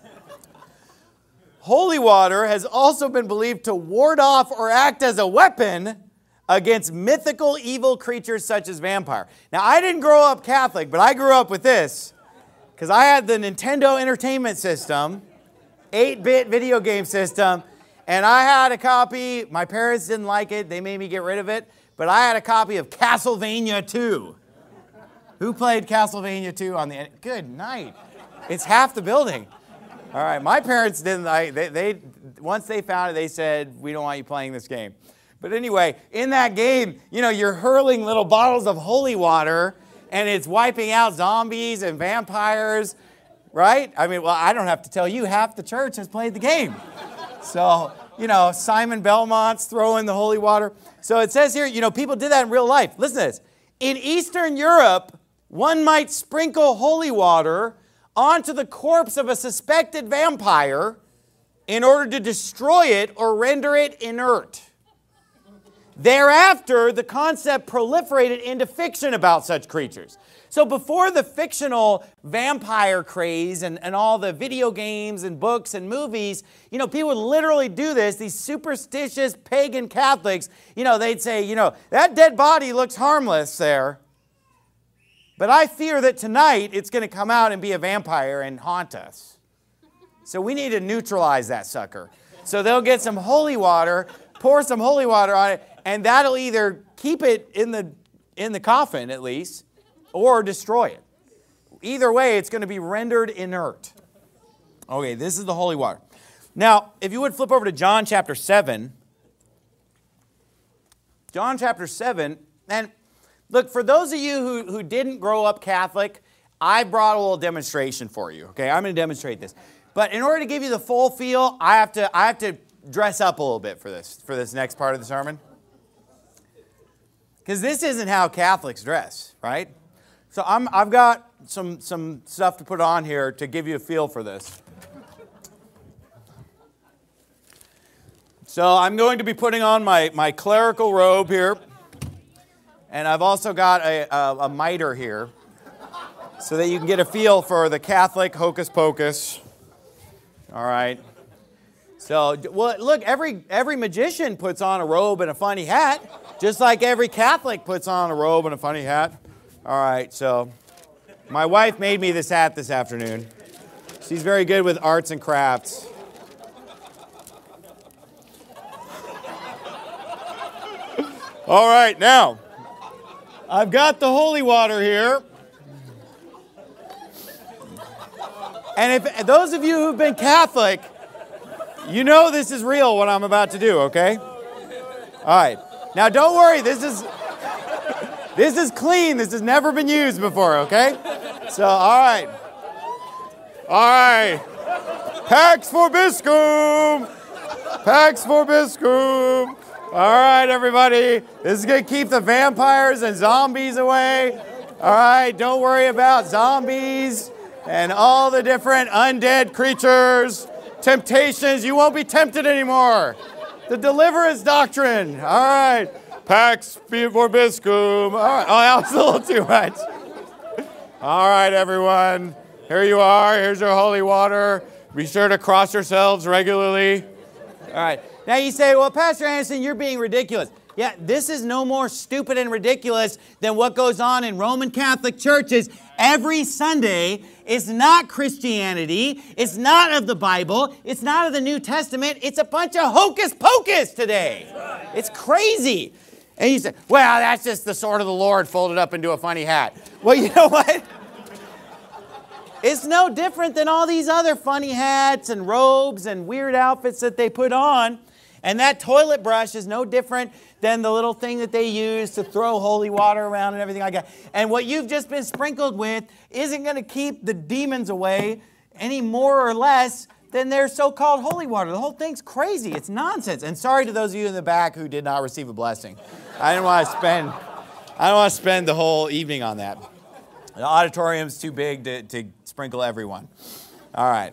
Holy water has also been believed to ward off or act as a weapon against mythical evil creatures such as vampire. Now, I didn't grow up Catholic, but I grew up with this because I had the Nintendo Entertainment System, eight-bit video game system, and I had a copy. My parents didn't like it. They made me get rid of it, but I had a copy of Castlevania two. Who played Castlevania two on the... Good night. It's half the building. All right, my parents didn't like... They, they, once they found it, they said, we don't want you playing this game. But anyway, in that game, you know, you're hurling little bottles of holy water, and it's wiping out zombies and vampires, right? I mean, well, I don't have to tell you, half the church has played the game. So, you know, Simon Belmont's throwing the holy water. So it says here, you know, people did that in real life. Listen to this. In Eastern Europe, one might sprinkle holy water onto the corpse of a suspected vampire in order to destroy it or render it inert. Thereafter, the concept proliferated into fiction about such creatures. So before the fictional vampire craze and, and all the video games and books and movies, you know, people would literally do this. These superstitious pagan Catholics, you know, they'd say, you know, that dead body looks harmless there. But I fear that tonight it's going to come out and be a vampire and haunt us. So we need to neutralize that sucker. So they'll get some holy water, pour some holy water on it, and that'll either keep it in the, in the coffin at least, or destroy it. Either way, it's going to be rendered inert. Okay, this is the holy water. Now, if you would flip over to John chapter seven. John chapter seven, and look, for those of you who, who didn't grow up Catholic, I brought a little demonstration for you. Okay, I'm going to demonstrate this. But in order to give you the full feel, I have to, I have to dress up a little bit for this, for this next part of the sermon. Because this isn't how Catholics dress, right? So I'm, I've got some, some stuff to put on here to give you a feel for this. So I'm going to be putting on my, my clerical robe here. And I've also got a, a, a mitre here so that you can get a feel for the Catholic hocus pocus. All right. So, well, look, every, every magician puts on a robe and a funny hat, just like every Catholic puts on a robe and a funny hat. All right, so my wife made me this hat this afternoon. She's very good with arts and crafts. All right, now, I've got the holy water here. And if those of you who've been Catholic, you know this is real, what I'm about to do, okay? All right. Now, don't worry. This is, this is clean. This has never been used before, okay? So, all right. All right. Pax vobiscum. Pax vobiscum. All right, everybody. This is going to keep the vampires and zombies away. All right. Don't worry about zombies and all the different undead creatures. Temptations, you won't be tempted anymore. The deliverance doctrine. All right. Pax vobiscum. All right. Oh, that was a little too much. All right, everyone. Here you are. Here's your holy water. Be sure to cross yourselves regularly. All right. Now you say, well, Pastor Anderson, you're being ridiculous. Yeah, this is no more stupid and ridiculous than what goes on in Roman Catholic churches every Sunday. It's not Christianity. It's not of the Bible. It's not of the New Testament. It's a bunch of hocus pocus today. It's crazy. And you say, well, that's just the sword of the Lord folded up into a funny hat. Well, you know what? It's no different than all these other funny hats and robes and weird outfits that they put on. And that toilet brush is no different than the little thing that they use to throw holy water around and everything like that. And what you've just been sprinkled with isn't going to keep the demons away any more or less than their so-called holy water. The whole thing's crazy. It's nonsense. And sorry to those of you in the back who did not receive a blessing. I didn't want to spend, I don't want to spend the whole evening on that. The auditorium's too big to, to sprinkle everyone. All right.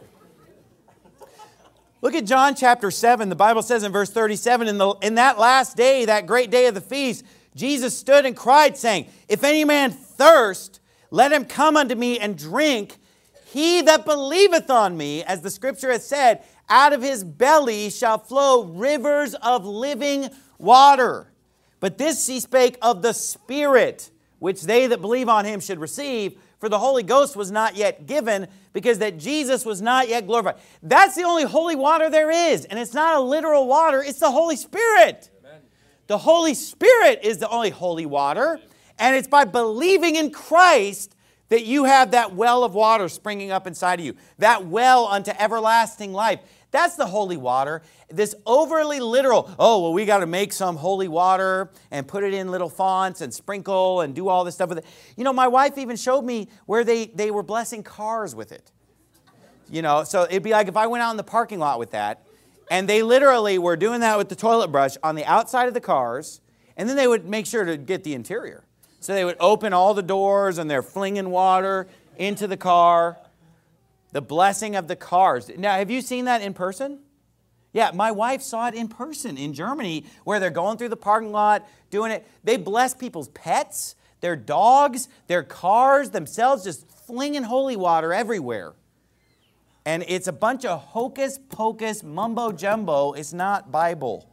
Look at John chapter seven. The Bible says in verse thirty-seven, in, the, in that last day, that great day of the feast, Jesus stood and cried, saying, if any man thirst, let him come unto me and drink. He that believeth on me, as the scripture has said, out of his belly shall flow rivers of living water. But this he spake of the Spirit, which they that believe on him should receive. For the Holy Ghost was not yet given, because that Jesus was not yet glorified. That's the only holy water there is. And it's not a literal water, it's the Holy Spirit. Amen. The Holy Spirit is the only holy water. And it's by believing in Christ that you have that well of water springing up inside of you. That well unto everlasting life. That's the holy water. This overly literal, oh, well, we got to make some holy water and put it in little fonts and sprinkle and do all this stuff with it. You know, my wife even showed me where they, they were blessing cars with it. You know, so it'd be like if I went out in the parking lot with that, and they literally were doing that with the toilet brush on the outside of the cars, and then they would make sure to get the interior. So they would open all the doors, and they're flinging water into the car. The blessing of the cars. Now, have you seen that in person? Yeah, my wife saw it in person in Germany, where they're going through the parking lot, doing it. They bless people's pets, their dogs, their cars, themselves, just flinging holy water everywhere. And it's a bunch of hocus pocus, mumbo jumbo. It's not Bible.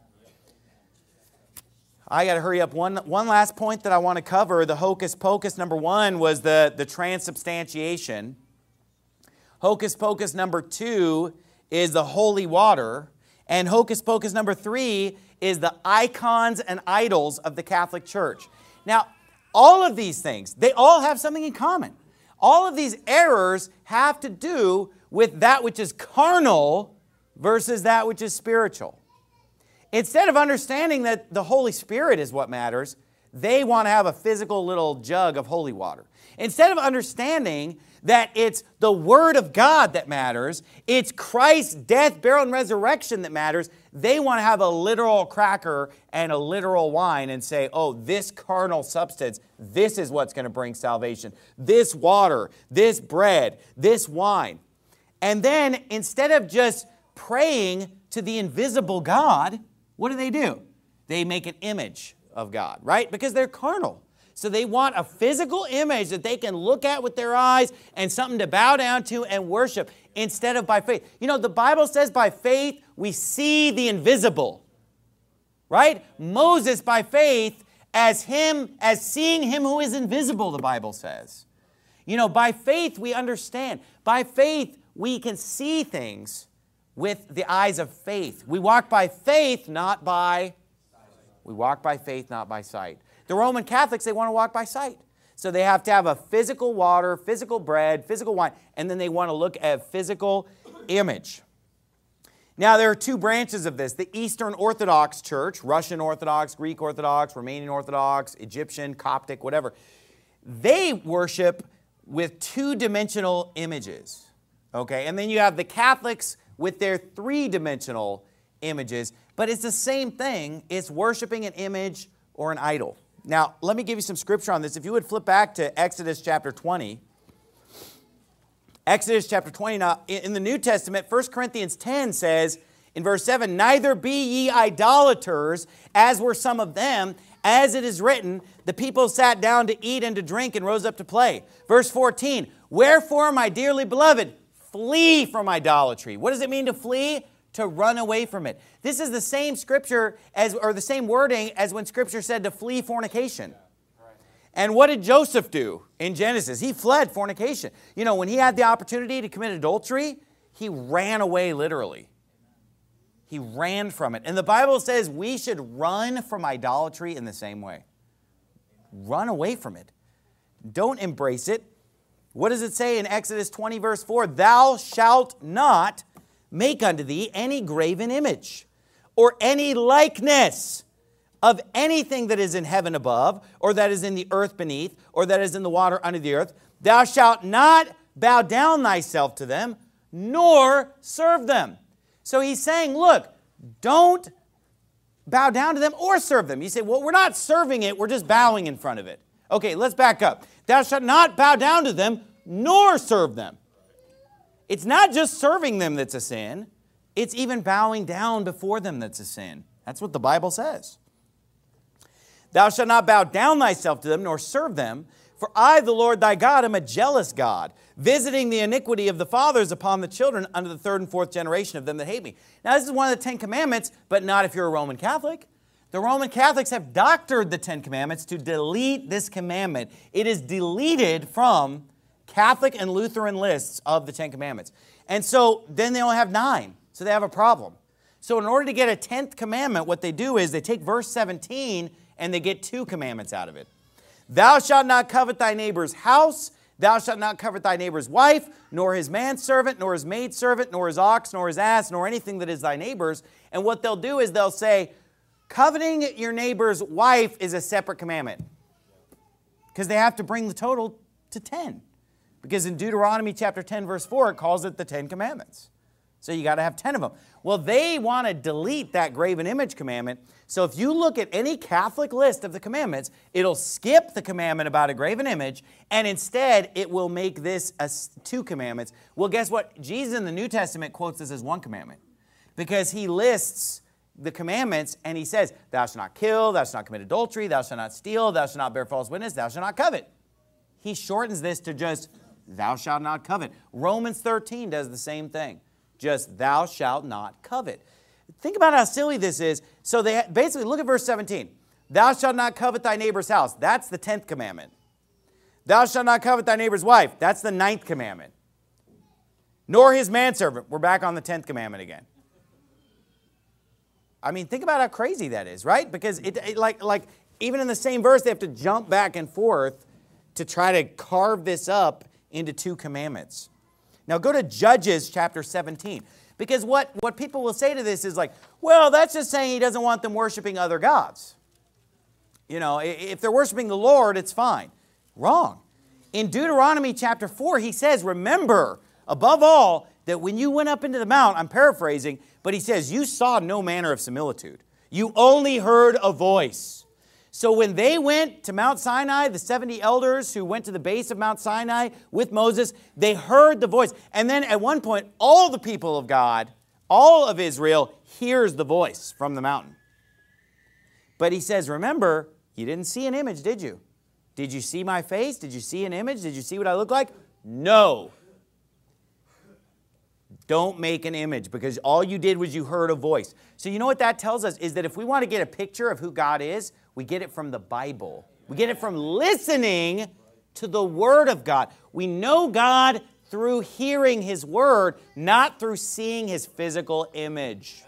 I got to hurry up. One, one last point that I want to cover. The hocus pocus number one was the, the transubstantiation. Hocus pocus number two is the holy water. And hocus pocus number three is the icons and idols of the Catholic Church. Now, all of these things, they all have something in common. All of these errors have to do with that which is carnal versus that which is spiritual. Instead of understanding that the Holy Spirit is what matters, they want to have a physical little jug of holy water. Instead of understanding that it's the Word of God that matters, it's Christ's death, burial, and resurrection that matters, they want to have a literal cracker and a literal wine and say, oh, this carnal substance, this is what's going to bring salvation. This water, this bread, this wine. And then instead of just praying to the invisible God, what do they do? They make an image of God, right? Because they're carnal. So they want a physical image that they can look at with their eyes and something to bow down to and worship instead of by faith. You know, the Bible says by faith we see the invisible, right? Moses by faith as him, as seeing him who is invisible, the Bible says. You know, by faith we understand. By faith we can see things with the eyes of faith. We walk by faith, not by, we walk by faith, not by sight. The Roman Catholics, they want to walk by sight. So they have to have a physical water, physical bread, physical wine, and then they want to look at a physical image. Now, there are two branches of this. The Eastern Orthodox Church, Russian Orthodox, Greek Orthodox, Romanian Orthodox, Egyptian, Coptic, whatever. They worship with two-dimensional images. Okay, and then you have the Catholics with their three-dimensional images. But it's the same thing. It's worshiping an image or an idol. Now, let me give you some scripture on this. If you would flip back to Exodus chapter twenty. Exodus chapter twenty. Now, in the New Testament, First Corinthians ten says, in verse seven, neither be ye idolaters, as were some of them, as it is written, the people sat down to eat and to drink and rose up to play. Verse fourteen, wherefore, my dearly beloved, flee from idolatry. What does it mean to flee? To run away from it. This is the same scripture as, or the same wording as when scripture said to flee fornication. And what did Joseph do in Genesis? He fled fornication. You know, when he had the opportunity to commit adultery, he ran away literally. He ran from it. And the Bible says we should run from idolatry in the same way. Run away from it. Don't embrace it. What does it say in Exodus twenty, verse four? Thou shalt not make unto thee any graven image or any likeness of anything that is in heaven above, or that is in the earth beneath, or that is in the water under the earth. Thou shalt not bow down thyself to them, nor serve them. So he's saying, look, don't bow down to them or serve them. You say, well, we're not serving it, we're just bowing in front of it. Okay, let's back up. Thou shalt not bow down to them, nor serve them. It's not just serving them that's a sin. It's even bowing down before them that's a sin. That's what the Bible says. Thou shalt not bow down thyself to them, nor serve them. For I, the Lord thy God, am a jealous God, visiting the iniquity of the fathers upon the children unto the third and fourth generation of them that hate me. Now, this is one of the Ten Commandments, but not if you're a Roman Catholic. The Roman Catholics have doctored the Ten Commandments to delete this commandment. It is deleted from Catholic and Lutheran lists of the Ten Commandments. And so then they only have nine. So they have a problem. So in order to get a tenth commandment, what they do is they take verse seventeen and they get two commandments out of it. Thou shalt not covet thy neighbor's house. Thou shalt not covet thy neighbor's wife, nor his manservant, nor his maidservant, nor his ox, nor his ass, nor anything that is thy neighbor's. And what they'll do is they'll say, coveting your neighbor's wife is a separate commandment. Because they have to bring the total to ten. Because in Deuteronomy chapter ten, verse four, it calls it the Ten Commandments. So you got to have ten of them. Well, they want to delete that graven image commandment. So if you look at any Catholic list of the commandments, it'll skip the commandment about a graven image, and instead it will make this as two commandments. Well, guess what? Jesus in the New Testament quotes this as one commandment. Because he lists the commandments, and he says, thou shalt not kill, thou shalt not commit adultery, thou shalt not steal, thou shalt not bear false witness, thou shalt not covet. He shortens this to just, thou shalt not covet. Romans thirteen does the same thing. Just, thou shalt not covet. Think about how silly this is. So they basically, look at verse seventeen. Thou shalt not covet thy neighbor's house. That's the tenth commandment. Thou shalt not covet thy neighbor's wife. That's the ninth commandment. Nor his manservant. We're back on the tenth commandment again. I mean, think about how crazy that is, right? Because it, it like, like even in the same verse, they have to jump back and forth to try to carve this up into two commandments. Now go to Judges chapter seventeen. Because what, what people will say to this is like, well, that's just saying he doesn't want them worshiping other gods. You know, if they're worshiping the Lord, it's fine. Wrong. In Deuteronomy chapter four, he says, remember, above all, that when you went up into the mount, I'm paraphrasing, but he says, you saw no manner of similitude. You only heard a voice. So when they went to Mount Sinai, the seventy elders who went to the base of Mount Sinai with Moses, they heard the voice. And then at one point, all the people of God, all of Israel, hears the voice from the mountain. But he says, remember, you didn't see an image, did you? Did you see my face? Did you see an image? Did you see what I look like? No. Don't make an image, because all you did was you heard a voice. So you know what that tells us is that if we want to get a picture of who God is, we get it from the Bible. We get it from listening to the Word of God. We know God through hearing His Word, not through seeing His physical image.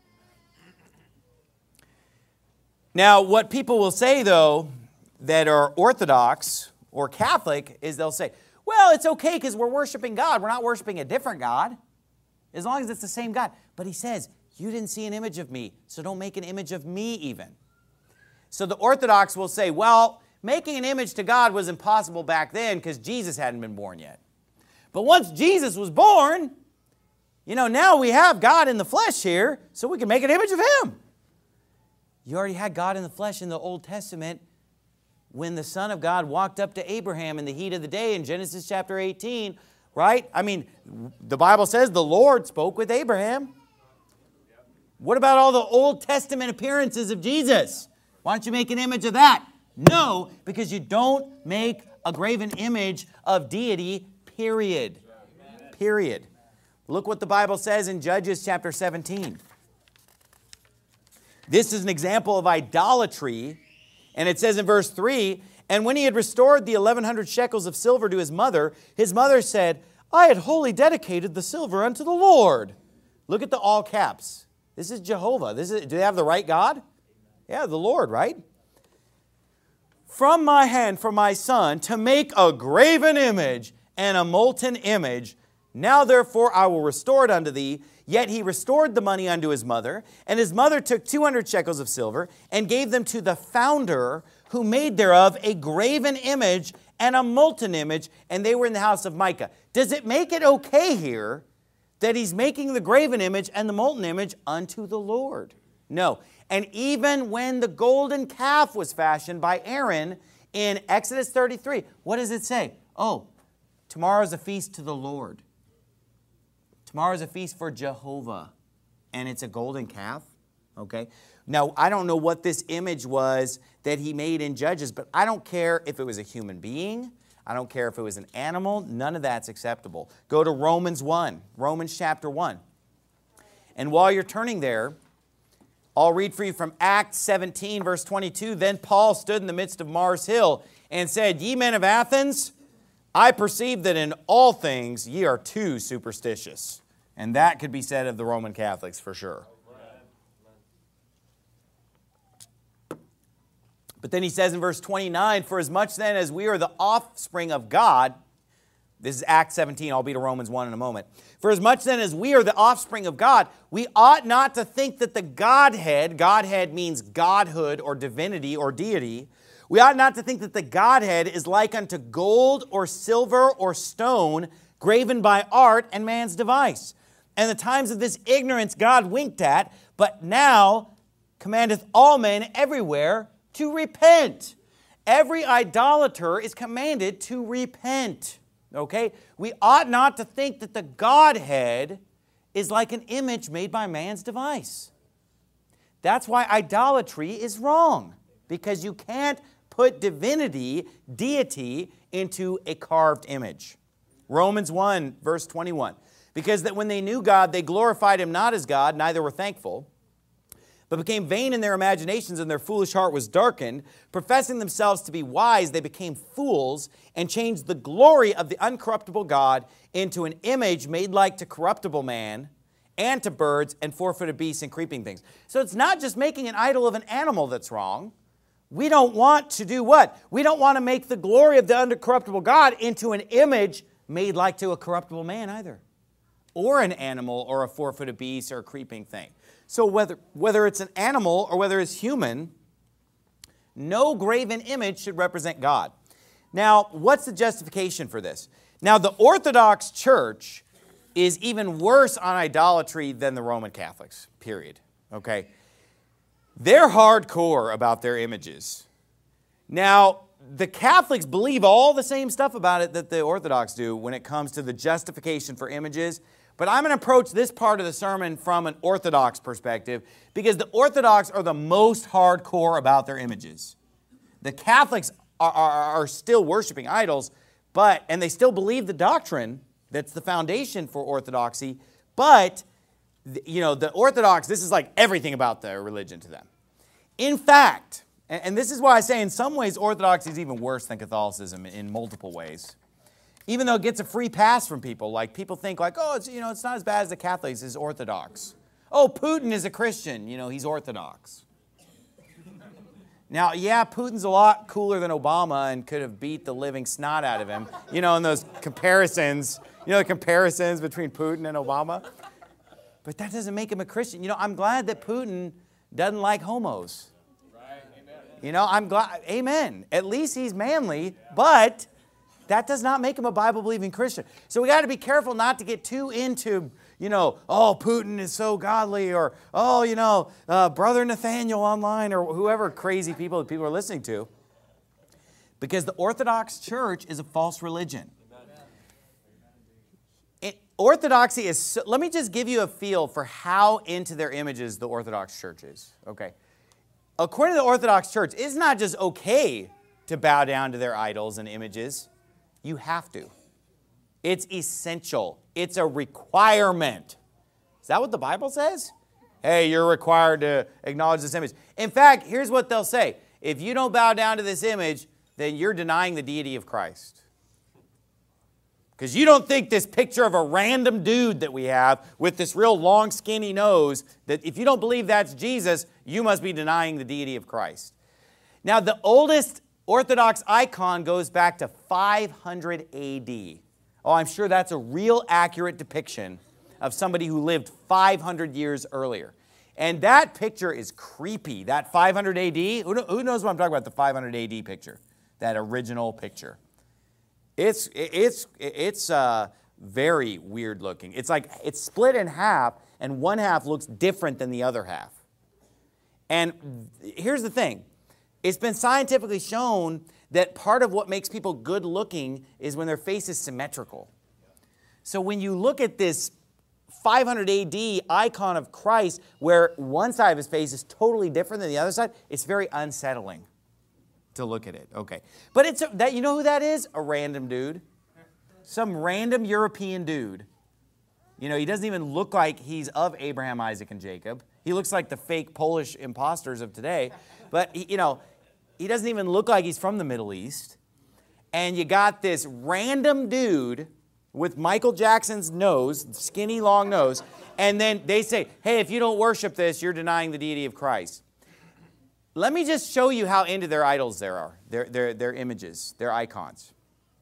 Now, what people will say, though, that are Orthodox or Catholic, is they'll say, well, it's okay because we're worshiping God. We're not worshiping a different God, as long as it's the same God. But he says, you didn't see an image of me, so don't make an image of me even. So the Orthodox will say, well, making an image to God was impossible back then because Jesus hadn't been born yet. But once Jesus was born, you know, now we have God in the flesh here, so we can make an image of Him. You already had God in the flesh in the Old Testament when the Son of God walked up to Abraham in the heat of the day in Genesis chapter eighteen, right? I mean, the Bible says the Lord spoke with Abraham. What about all the Old Testament appearances of Jesus? Why don't you make an image of that? No, because you don't make a graven image of deity, period. Period. Look what the Bible says in Judges chapter seventeen. This is an example of idolatry. And it says in verse three, and when he had restored the eleven hundred shekels of silver to his mother, his mother said, I had wholly dedicated the silver unto the Lord. Look at the all caps. This is Jehovah. This is, do they have the right God? Yeah, the Lord, right? From my hand for my son to make a graven image and a molten image. Now therefore I will restore it unto thee. Yet he restored the money unto his mother, and his mother took two hundred shekels of silver and gave them to the founder, who made thereof a graven image and a molten image, and they were in the house of Micah. Does it make it okay here that he's making the graven image and the molten image unto the Lord? No. And even when the golden calf was fashioned by Aaron in Exodus thirty-three, what does it say? Oh, tomorrow's a feast to the Lord. Tomorrow's a feast for Jehovah. And it's a golden calf. Okay. Now, I don't know what this image was that he made in Judges, but I don't care if it was a human being. I don't care if it was an animal. None of that's acceptable. Go to Romans one, Romans chapter one. And while you're turning there, I'll read for you from Acts seventeen, verse twenty-two. Then Paul stood in the midst of Mars Hill and said, Ye men of Athens, I perceive that in all things ye are too superstitious. And that could be said of the Roman Catholics for sure. But then he says in verse twenty-nine, For as much then as we are the offspring of God, this is Acts seventeen, I'll be to Romans one in a moment. For as much then as we are the offspring of God, we ought not to think that the Godhead, Godhead means godhood or divinity or deity, we ought not to think that the Godhead is like unto gold or silver or stone, graven by art and man's device. And the times of this ignorance God winked at, but now commandeth all men everywhere to repent. Every idolater is commanded to repent. Okay? We ought not to think that the Godhead is like an image made by man's device. That's why idolatry is wrong, because you can't put divinity, deity, into a carved image. Romans one, verse twenty-one. Because that when they knew God, they glorified Him not as God, neither were thankful, but became vain in their imaginations, and their foolish heart was darkened. Professing themselves to be wise, they became fools, and changed the glory of the uncorruptible God into an image made like to corruptible man, and to birds, and four-footed beasts, and creeping things. So it's not just making an idol of an animal that's wrong. We don't want to do what? We don't want to make the glory of the uncorruptible God into an image made like to a corruptible man either, or an animal, or a four-footed beast, or a creeping thing. So whether, whether it's an animal or whether it's human, no graven image should represent God. Now, what's the justification for this? Now, the Orthodox Church is even worse on idolatry than the Roman Catholics, period. Okay? They're hardcore about their images. Now, the Catholics believe all the same stuff about it that the Orthodox do when it comes to the justification for images. But I'm going to approach this part of the sermon from an Orthodox perspective, because the Orthodox are the most hardcore about their images. The Catholics are, are, are still worshiping idols, but and they still believe the doctrine that's the foundation for Orthodoxy, but you know, the Orthodox, this is like everything about their religion to them. In fact, and, and this is why I say in some ways Orthodoxy is even worse than Catholicism in multiple ways. Even though it gets a free pass from people, like people think like, oh, it's, you know, it's not as bad as the Catholics, it's Orthodox. Oh, Putin is a Christian, you know, he's Orthodox. Now, yeah, Putin's a lot cooler than Obama and could have beat the living snot out of him. You know, in those comparisons, you know, the comparisons between Putin and Obama. But that doesn't make him a Christian. You know, I'm glad that Putin doesn't like homos. Right. Amen. You know, I'm glad, amen. At least he's manly, but that does not make him a Bible-believing Christian. So we got to be careful not to get too into, you know, oh, Putin is so godly, or, oh, you know, uh, Brother Nathaniel online, or whoever crazy people that people are listening to. Because the Orthodox Church is a false religion. Orthodoxy is, so, let me just give you a feel for how into their images the Orthodox Church is. Okay. According to the Orthodox Church, it's not just okay to bow down to their idols and images. You have to. It's essential. It's a requirement. Is that what the Bible says? Hey, you're required to acknowledge this image. In fact, here's what they'll say. If you don't bow down to this image, then you're denying the deity of Christ. Because you don't think this picture of a random dude that we have with this real long, skinny nose, that if you don't believe that's Jesus, you must be denying the deity of Christ. Now, the oldest Orthodox icon goes back to five hundred A D. Oh, I'm sure that's a real accurate depiction of somebody who lived five hundred years earlier. And that picture is creepy, that five hundred A D. Who, who knows what I'm talking about, the five hundred A D picture, that original picture? It's, it's, it's uh, very weird looking. It's like it's split in half, and one half looks different than the other half. And here's the thing. It's been scientifically shown that part of what makes people good looking is when their face is symmetrical. So when you look at this five hundred A D icon of Christ where one side of his face is totally different than the other side, it's very unsettling to look at it. Okay. But it's a, that you know who that is? A random dude. Some random European dude. You know, he doesn't even look like he's of Abraham, Isaac, and Jacob. He looks like the fake Polish imposters of today. But, he, you know, he doesn't even look like he's from the Middle East. And you got this random dude with Michael Jackson's nose, skinny, long nose. And then they say, hey, if you don't worship this, you're denying the deity of Christ. Let me just show you how into their idols there are, their, their, their images, their icons.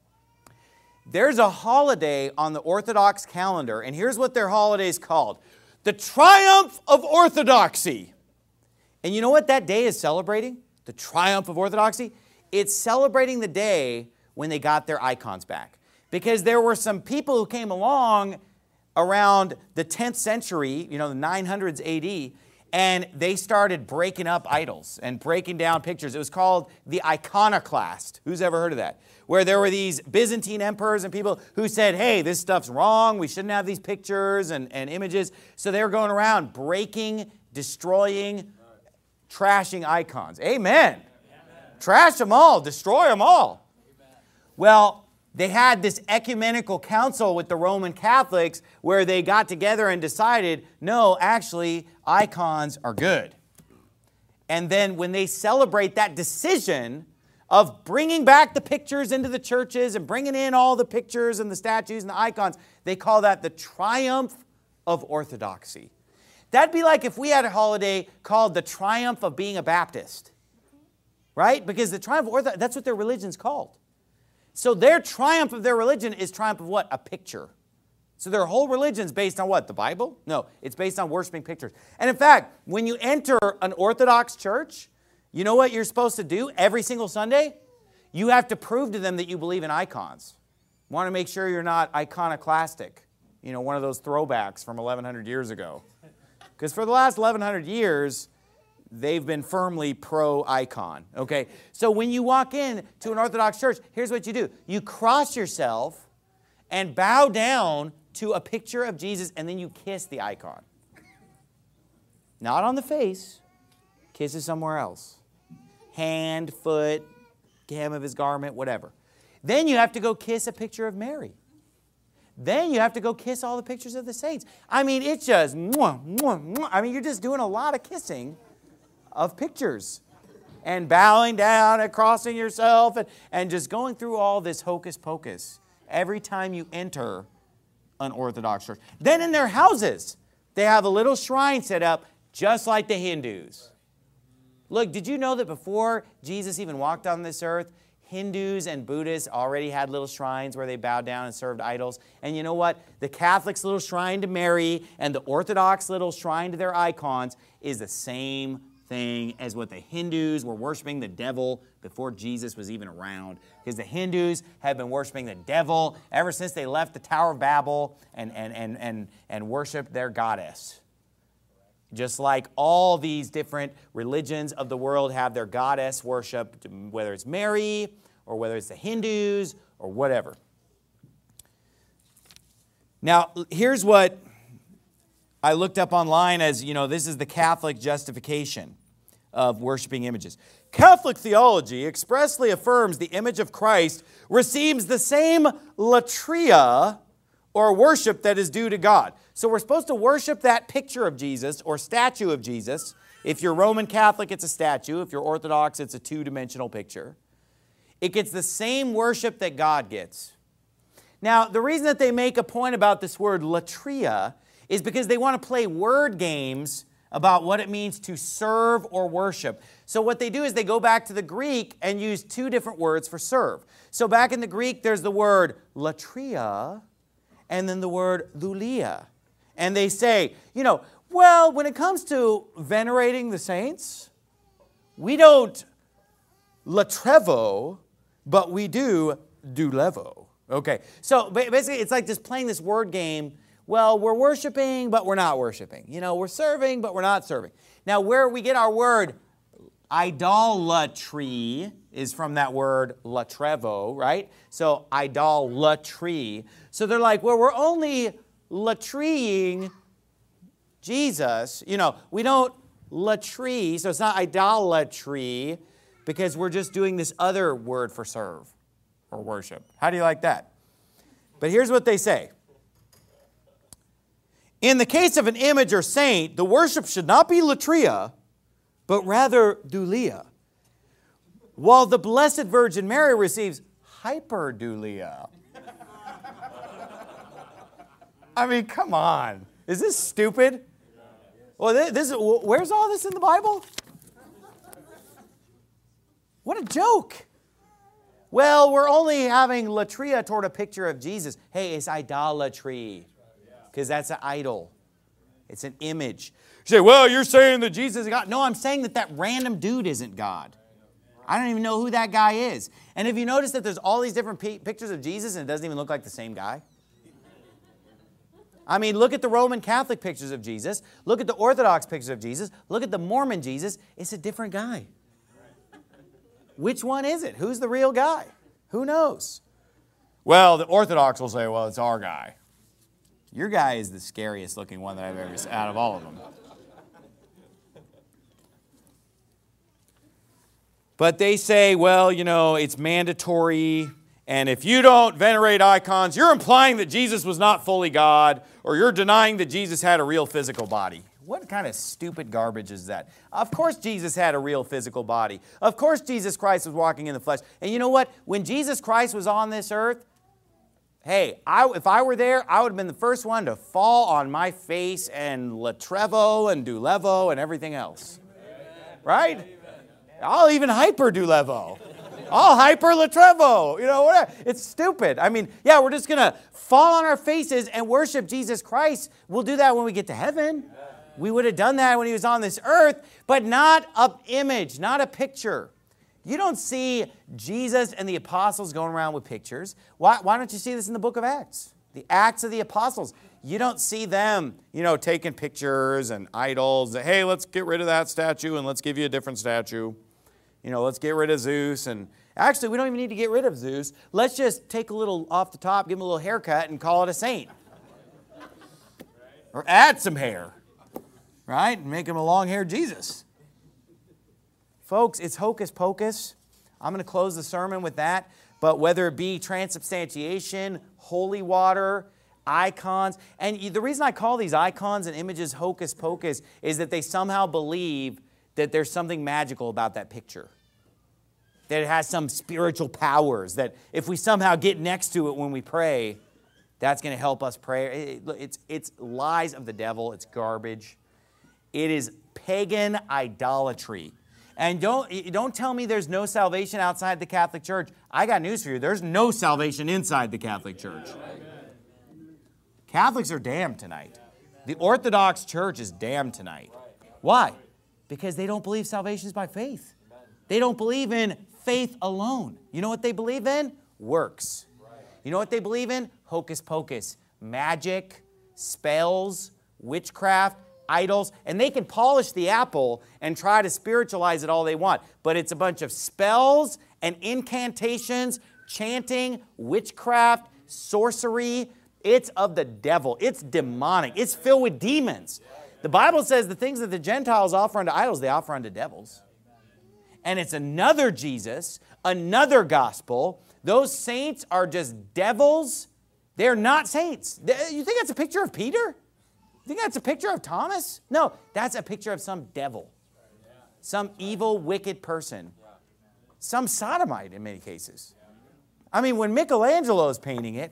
There's a holiday on the Orthodox calendar, and here's what their holiday is called. The Triumph of Orthodoxy. And you know what that day is celebrating? The Triumph of Orthodoxy? It's celebrating the day when they got their icons back. Because there were some people who came along around the tenth century, you know, the nine hundreds A D, and they started breaking up idols and breaking down pictures. It was called the iconoclast. Who's ever heard of that? Where there were these Byzantine emperors and people who said, hey, this stuff's wrong. We shouldn't have these pictures and, and images. So they were going around breaking, destroying, trashing icons. Amen. Amen. Trash them all. Destroy them all. Amen. Well, they had this ecumenical council with the Roman Catholics where they got together and decided, no, actually, icons are good. And then when they celebrate that decision of bringing back the pictures into the churches and bringing in all the pictures and the statues and the icons, they call that the Triumph of Orthodoxy. That'd be like if we had a holiday called the Triumph of being a Baptist, right? Because the Triumph of Orthodoxy, that's what their religion's called. So their triumph of their religion is triumph of what? A picture. So their whole religion is based on what? The Bible? No, it's based on worshiping pictures. And in fact, when you enter an Orthodox church, you know what you're supposed to do every single Sunday? You have to prove to them that you believe in icons. You want to make sure you're not iconoclastic. You know, one of those throwbacks from eleven hundred years ago. Because for the last eleven hundred years, they've been firmly pro-icon, okay? So when you walk in to an Orthodox church, here's what you do. You cross yourself and bow down to a picture of Jesus, and then you kiss the icon. Not on the face. Kisses somewhere else. Hand, foot, hem of his garment, whatever. Then you have to go kiss a picture of Mary. Then you have to go kiss all the pictures of the saints. I mean, it's just, mwah, mwah, mwah. I mean, you're just doing a lot of kissing of pictures and bowing down and crossing yourself and, and just going through all this hocus pocus every time you enter an Orthodox church. Then in their houses, they have a little shrine set up just like the Hindus. Look, did you know that before Jesus even walked on this earth, Hindus and Buddhists already had little shrines where they bowed down and served idols? And you know what? The Catholics' little shrine to Mary and the Orthodox little shrine to their icons is the same thing as what the Hindus were worshiping the devil before Jesus was even around. Because the Hindus have been worshiping the devil ever since they left the Tower of Babel and, and, and, and, and worshiped their goddess. Just like all these different religions of the world have their goddess worship, whether it's Mary or whether it's the Hindus or whatever. Now, here's what I looked up online as, you know, this is the Catholic justification of worshiping images. Catholic theology expressly affirms the image of Christ receives the same latria or worship that is due to God. So we're supposed to worship that picture of Jesus or statue of Jesus. If you're Roman Catholic, it's a statue. If you're Orthodox, it's a two-dimensional picture. It gets the same worship that God gets. Now, the reason that they make a point about this word latria is because they want to play word games about what it means to serve or worship. So what they do is they go back to the Greek and use two different words for serve. So back in the Greek, there's the word latria and then the word dulia. And they say, you know, well, when it comes to venerating the saints, we don't latrevo, but we do dulevo. Okay, so basically it's like just playing this word game. Well, we're worshiping, but we're not worshiping. You know, we're serving, but we're not serving. Now, where we get our word idolatry is from that word latrevo, right? So idolatry. So they're like, well, we're only latrying Jesus. You know, we don't latry, so it's not idolatry, because we're just doing this other word for serve or worship. How do you like that? But here's what they say. In the case of an image or saint, the worship should not be latria, but rather dulia, while the Blessed Virgin Mary receives hyperdulia. I mean, come on. Is this stupid? Well, this is, where's all this in the Bible? What a joke. Well, we're only having latria toward a picture of Jesus. Hey, it's idolatry. Because that's an idol. It's an image. You say, well, you're saying that Jesus is God. No, I'm saying that that random dude isn't God. I don't even know who that guy is. And if you notice that there's all these different pictures of Jesus and it doesn't even look like the same guy. I mean, look at the Roman Catholic pictures of Jesus. Look at the Orthodox pictures of Jesus. Look at the Mormon Jesus. It's a different guy. Which one is it? Who's the real guy? Who knows? Well, the Orthodox will say, well, it's our guy. Your guy is the scariest looking one that I've ever seen out of all of them. But they say, well, you know, it's mandatory. And if you don't venerate icons, you're implying that Jesus was not fully God, or you're denying that Jesus had a real physical body. What kind of stupid garbage is that? Of course Jesus had a real physical body. Of course Jesus Christ was walking in the flesh. And you know what? When Jesus Christ was on this earth, hey, I, if I were there, I would have been the first one to fall on my face and latrevo and dulevo and everything else. Right? I'll even hyper dulevo. I'll hyper latrevo. You know, whatever. It's stupid. I mean, yeah, we're just going to fall on our faces and worship Jesus Christ. We'll do that when we get to heaven. We would have done that when he was on this earth, but not an image, not a picture. You don't see Jesus and the apostles going around with pictures. Why, why don't you see this in the book of Acts? The Acts of the Apostles. You don't see them, you know, taking pictures and idols. Hey, let's get rid of that statue and let's give you a different statue. You know, let's get rid of Zeus. And actually, we don't even need to get rid of Zeus. Let's just take a little off the top, give him a little haircut, and call it a saint. Or add some hair. Right? And make him a long-haired Jesus. Folks, it's hocus pocus. I'm going to close the sermon with that. But whether it be transubstantiation, holy water, icons, and the reason I call these icons and images hocus pocus is that they somehow believe that there's something magical about that picture. That it has some spiritual powers. That if we somehow get next to it when we pray, that's going to help us pray. It's, it's lies of the devil. It's garbage. It is pagan idolatry. And don't, don't tell me there's no salvation outside the Catholic Church. I got news for you. There's no salvation inside the Catholic Church. Catholics are damned tonight. The Orthodox Church is damned tonight. Why? Because they don't believe salvation is by faith. They don't believe in faith alone. You know what they believe in? Works. You know what they believe in? Hocus pocus. Magic, spells, witchcraft, idols, and they can polish the apple and try to spiritualize it all they want. But it's a bunch of spells and incantations, chanting, witchcraft, sorcery. It's of the devil. It's demonic. It's filled with demons. The Bible says the things that the Gentiles offer unto idols, they offer unto devils. And it's another Jesus, another gospel. Those saints are just devils. They're not saints. You think that's a picture of Peter? You think that's a picture of Thomas? No, that's a picture of some devil. Some evil, wicked person. Some sodomite in many cases. I mean, when Michelangelo is painting it,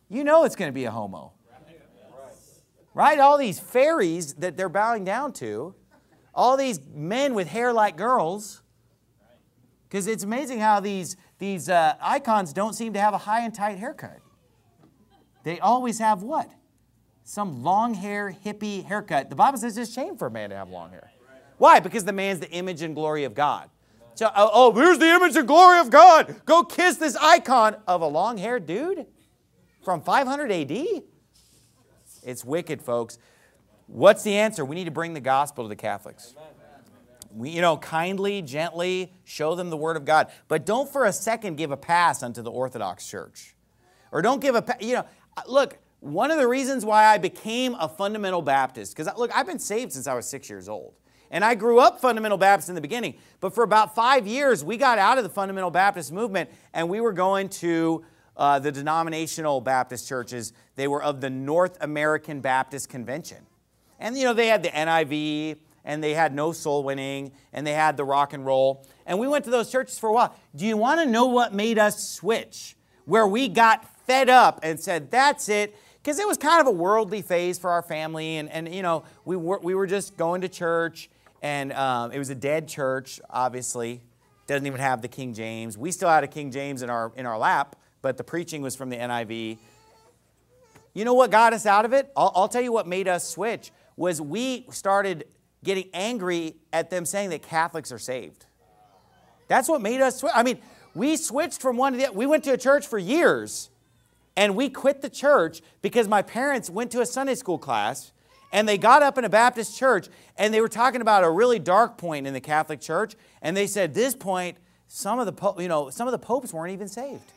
you know it's going to be a homo. Right? All these fairies that they're bowing down to, all these men with hair like girls, because it's amazing how these, these uh, icons don't seem to have a high and tight haircut. They always have what? Some long hair, hippie haircut. The Bible says it's shame for a man to have long hair. Why? Because the man's the image and glory of God. So, oh, oh, here's the image and glory of God. Go kiss this icon of a long-haired dude from five hundred A D? It's wicked, folks. What's the answer? We need to bring the gospel to the Catholics. We, you know, kindly, gently show them the Word of God. But don't for a second give a pass unto the Orthodox Church. Or don't give a, you know, look, one of the reasons why I became a fundamental Baptist, because, look, I've been saved since I was six years old. And I grew up fundamental Baptist in the beginning. But for about five years, we got out of the fundamental Baptist movement, and we were going to uh, the denominational Baptist churches. They were of the North American Baptist Convention. And, you know, they had the N I V, and they had no soul winning, and they had the rock and roll. And we went to those churches for a while. Do you want to know what made us switch? Where we got fed up and said, that's it. Because it was kind of a worldly phase for our family. And, and you know, we were, we were just going to church. And um, it was a dead church, obviously. Doesn't even have the King James. We still had a King James in our, in our lap, but the preaching was from the N I V. You know what got us out of it? I'll, I'll tell you what made us switch was we started getting angry at them saying that Catholics are saved. That's what made us switch. I mean, we switched from one to the other. We went to a church for years, and we quit the church because my parents went to a Sunday school class, and they got up in a Baptist church, and they were talking about a really dark point in the Catholic Church, and they said, this point, some of the, po- you know, some of the popes weren't even saved.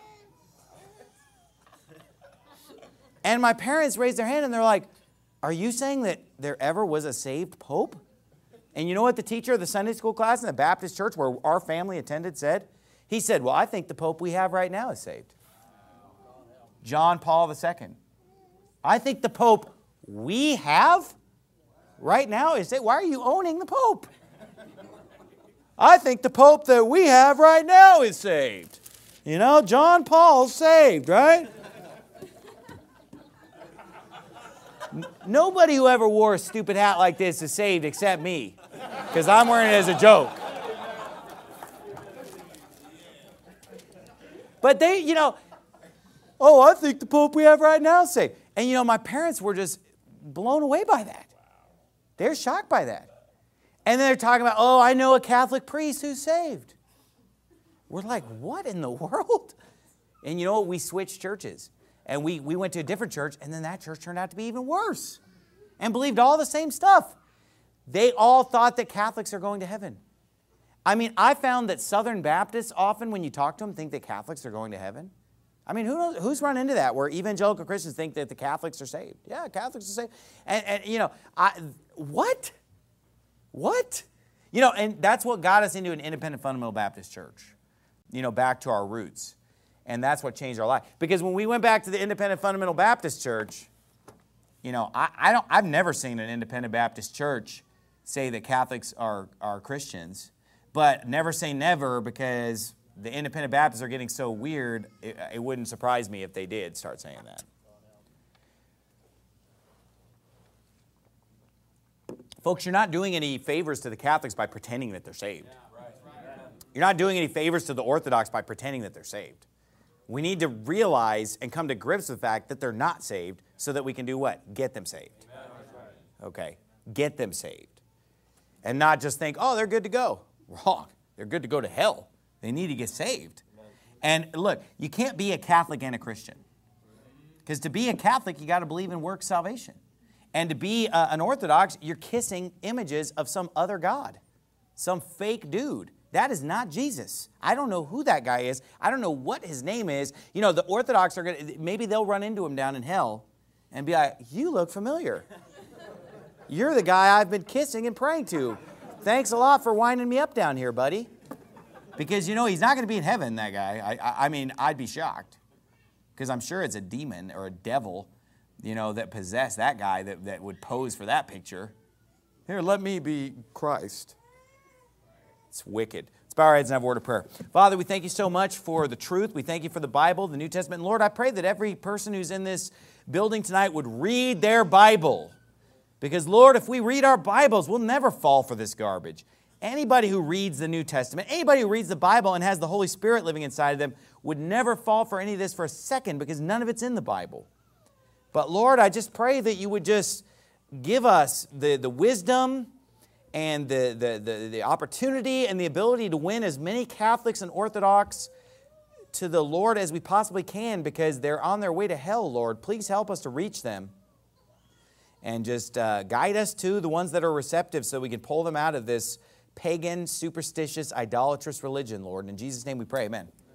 And my parents raised their hand, and they're like, are you saying that there ever was a saved pope? And you know what the teacher of the Sunday school class in the Baptist church where our family attended said? He said, well, I think the pope we have right now is saved. John Paul the Second. I think the pope we have right now is saved. Why are you owning the pope? I think the pope that we have right now is saved. You know, John Paul's saved, right? Nobody who ever wore a stupid hat like this is saved except me, because I'm wearing it as a joke. But they, you know, oh, I think the Pope we have right now is saved. And, you know, my parents were just blown away by that. They're shocked by that. And then they're talking about, oh, I know a Catholic priest who's saved. We're like, what in the world? And you know what? We switched churches. And we, we went to a different church, and then that church turned out to be even worse and believed all the same stuff. They all thought that Catholics are going to heaven. I mean, I found that Southern Baptists often, when you talk to them, think that Catholics are going to heaven. I mean, who knows, who's run into that, where evangelical Christians think that the Catholics are saved? Yeah, Catholics are saved. And, and you know, I, what? What? You know, and that's what got us into an independent fundamental Baptist church, you know, back to our roots. And that's what changed our life. Because when we went back to the Independent Fundamental Baptist Church, you know, I, I don't, I've never seen an Independent Baptist Church say that Catholics are, are Christians. But never say never, because the Independent Baptists are getting so weird, it, it wouldn't surprise me if they did start saying that. Folks, you're not doing any favors to the Catholics by pretending that they're saved. You're not doing any favors to the Orthodox by pretending that they're saved. We need to realize and come to grips with the fact that they're not saved so that we can do what? Get them saved. Okay, get them saved. And not just think, oh, they're good to go. Wrong. They're good to go to hell. They need to get saved. And look, you can't be a Catholic and a Christian. Because to be a Catholic, you got to believe in works salvation. And to be uh, an Orthodox, you're kissing images of some other God, some fake dude. That is not Jesus. I don't know who that guy is. I don't know what his name is. You know, the Orthodox are going to, maybe they'll run into him down in hell and be like, you look familiar. You're the guy I've been kissing and praying to. Thanks a lot for winding me up down here, buddy. Because, you know, he's not going to be in heaven, that guy. I, I, I mean, I'd be shocked. Because I'm sure it's a demon or a devil, you know, that possessed that guy that, that would pose for that picture. Here, let me be Christ. It's wicked. Let's bow our heads and have a word of prayer. Father, we thank you so much for the truth. We thank you for the Bible, the New Testament. And Lord, I pray that every person who's in this building tonight would read their Bible. Because, Lord, if we read our Bibles, we'll never fall for this garbage. Anybody who reads the New Testament, anybody who reads the Bible and has the Holy Spirit living inside of them would never fall for any of this for a second because none of it's in the Bible. But, Lord, I just pray that you would just give us the, the wisdom and the, the, the, the opportunity and the ability to win as many Catholics and Orthodox to the Lord as we possibly can because they're on their way to hell, Lord. Please help us to reach them and just uh, guide us to the ones that are receptive so we can pull them out of this pagan, superstitious, idolatrous religion, Lord. And in Jesus' name we pray, amen.